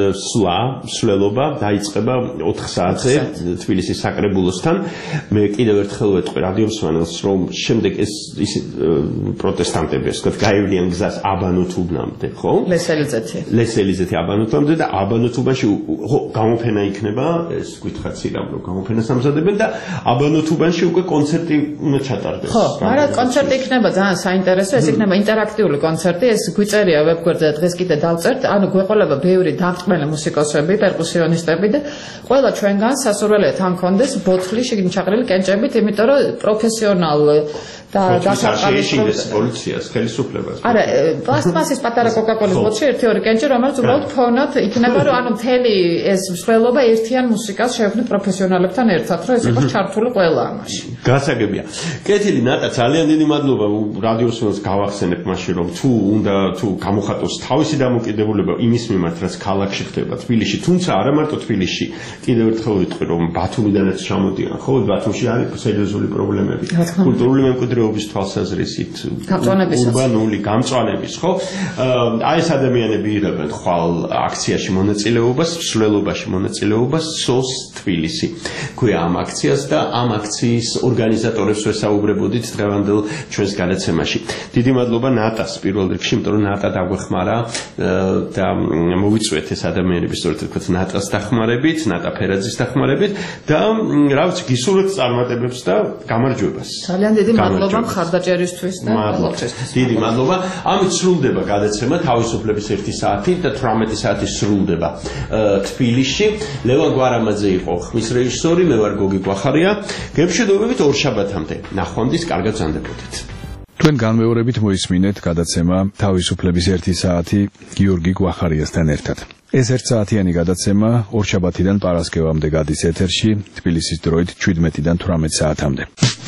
სვლელობა დაიწყება 4 საათზე თბილისის საკრებულოსთან. მე კიდევ ერთხელ ვეტყვი რადიოსმენელს რომ შემდეგ ეს პროტესტანტები ასე ვთქვათ გაივლიან გზას აბანოთუბნამდე, ხო? ლესელიზეთი აბანოთუბნამდე და აბანოთუბანში გამოფენა იქნება, ეს გითხრათ სირამ რომ გამოფენას ამზადებენ და აბანოთუბანში უკვე კონცერტი უნდა ჩატარდეს. ხო, მაგრამ კონცერტი იქნება ძალიან საინტერესო, ეს იქნება ინტერაქტიული კონცერტი, ეს გვიწერია ვებგვერდზე დღეს კიდე დავწერთ, ანუ გვეყოლება ბევრი დამწყმელი მუსიკოსები, პერკუსიონისტები და ყველა ჩვენგან სასურველია თან კონდეს ბოთლი შიგნით ჩაყრილი კენჭებით, იმიტომ რომ პროფესიონალ და დასაყრდენს პოლიციას ხელისუფლებას. არა, პლასტმასის პატარა კოკაკოლის ბოთლში 1-2 კენჭი, რომელიც უბრალოდ ფონად იქნება, რომ ანუ მთელი ეს მსვლელობა ერთიან მუსიკას შეექმნით პროფესიონალებთან ერთად, რომ ეს იყოს ჩართული ყველა ამაში. გასაგებია. კეთილი ნატა, ძალიან დიდი მადლობა რადიოსმენს გავახსენებ მაშინ, რომ თუ გამოხატოს თავისი დამოკიდებულება იმის მიმართ, რაც ქალაქში ხდება თბილისში, თუმცა არა მარტო თბილისში, კიდევ ერთხელ ვიტყვი, რომ ბათუმიდანაც ჩამოდიან, ხო, ბათუმში არის სერიოზული პრობლემები. კულტურული მემკვიდრეობის თვალსაზრისით, ურბანული გამწვანების, ხო? აი ეს ადამიანები იღებენ ხვალ აქციაში მონაწილეობას, მსვლელობაში მონაწილეობას SOS თბილისი. ქვია ამ აქციას და ამ აქციის ორგანიზატორებს ვესაუბრებოდით დღევანდელ ჩვენს გადაცემაში. დიდი მადლობა ნატას პირველ რიგში, იმიტომ რომ ნატა დაგვეხმარა და მოვიწვეთ ეს ადამიანები სწორედ თქვათ ნატას დახმარებით, ნატა ფერაძის დახმარებით და რა ვიცი, გისურვებთ წარმატებებს და გამარჯვებას. ძალიან დიდი მადლობა მხარდაჭერისთვის და ყველაფერთვის. დიდი მადლობა. ამით სრულდება გადაცემა თავისუფლების 1 საათი და 18 საათი სრულდება თბილისში. ლევან გვარამაძე იყო ხმის რეჟისორი, მე ვარ გოგი გვახარია. გემშვიდობებით ორ შაბათამდე. ნახვამდის კარგად გზანდებოდეთ. თქვენ განმეორებით მოისმინეთ გადაცემა თავისუფლების 1 საათი გიორგი გვახარიასთან ერთად. ეს 1 საათიანი გადაცემა ორ შაბათიდან პარასკევამდე გადის ეთერში, თბილისის დროით 17-დან 18 საათამდე.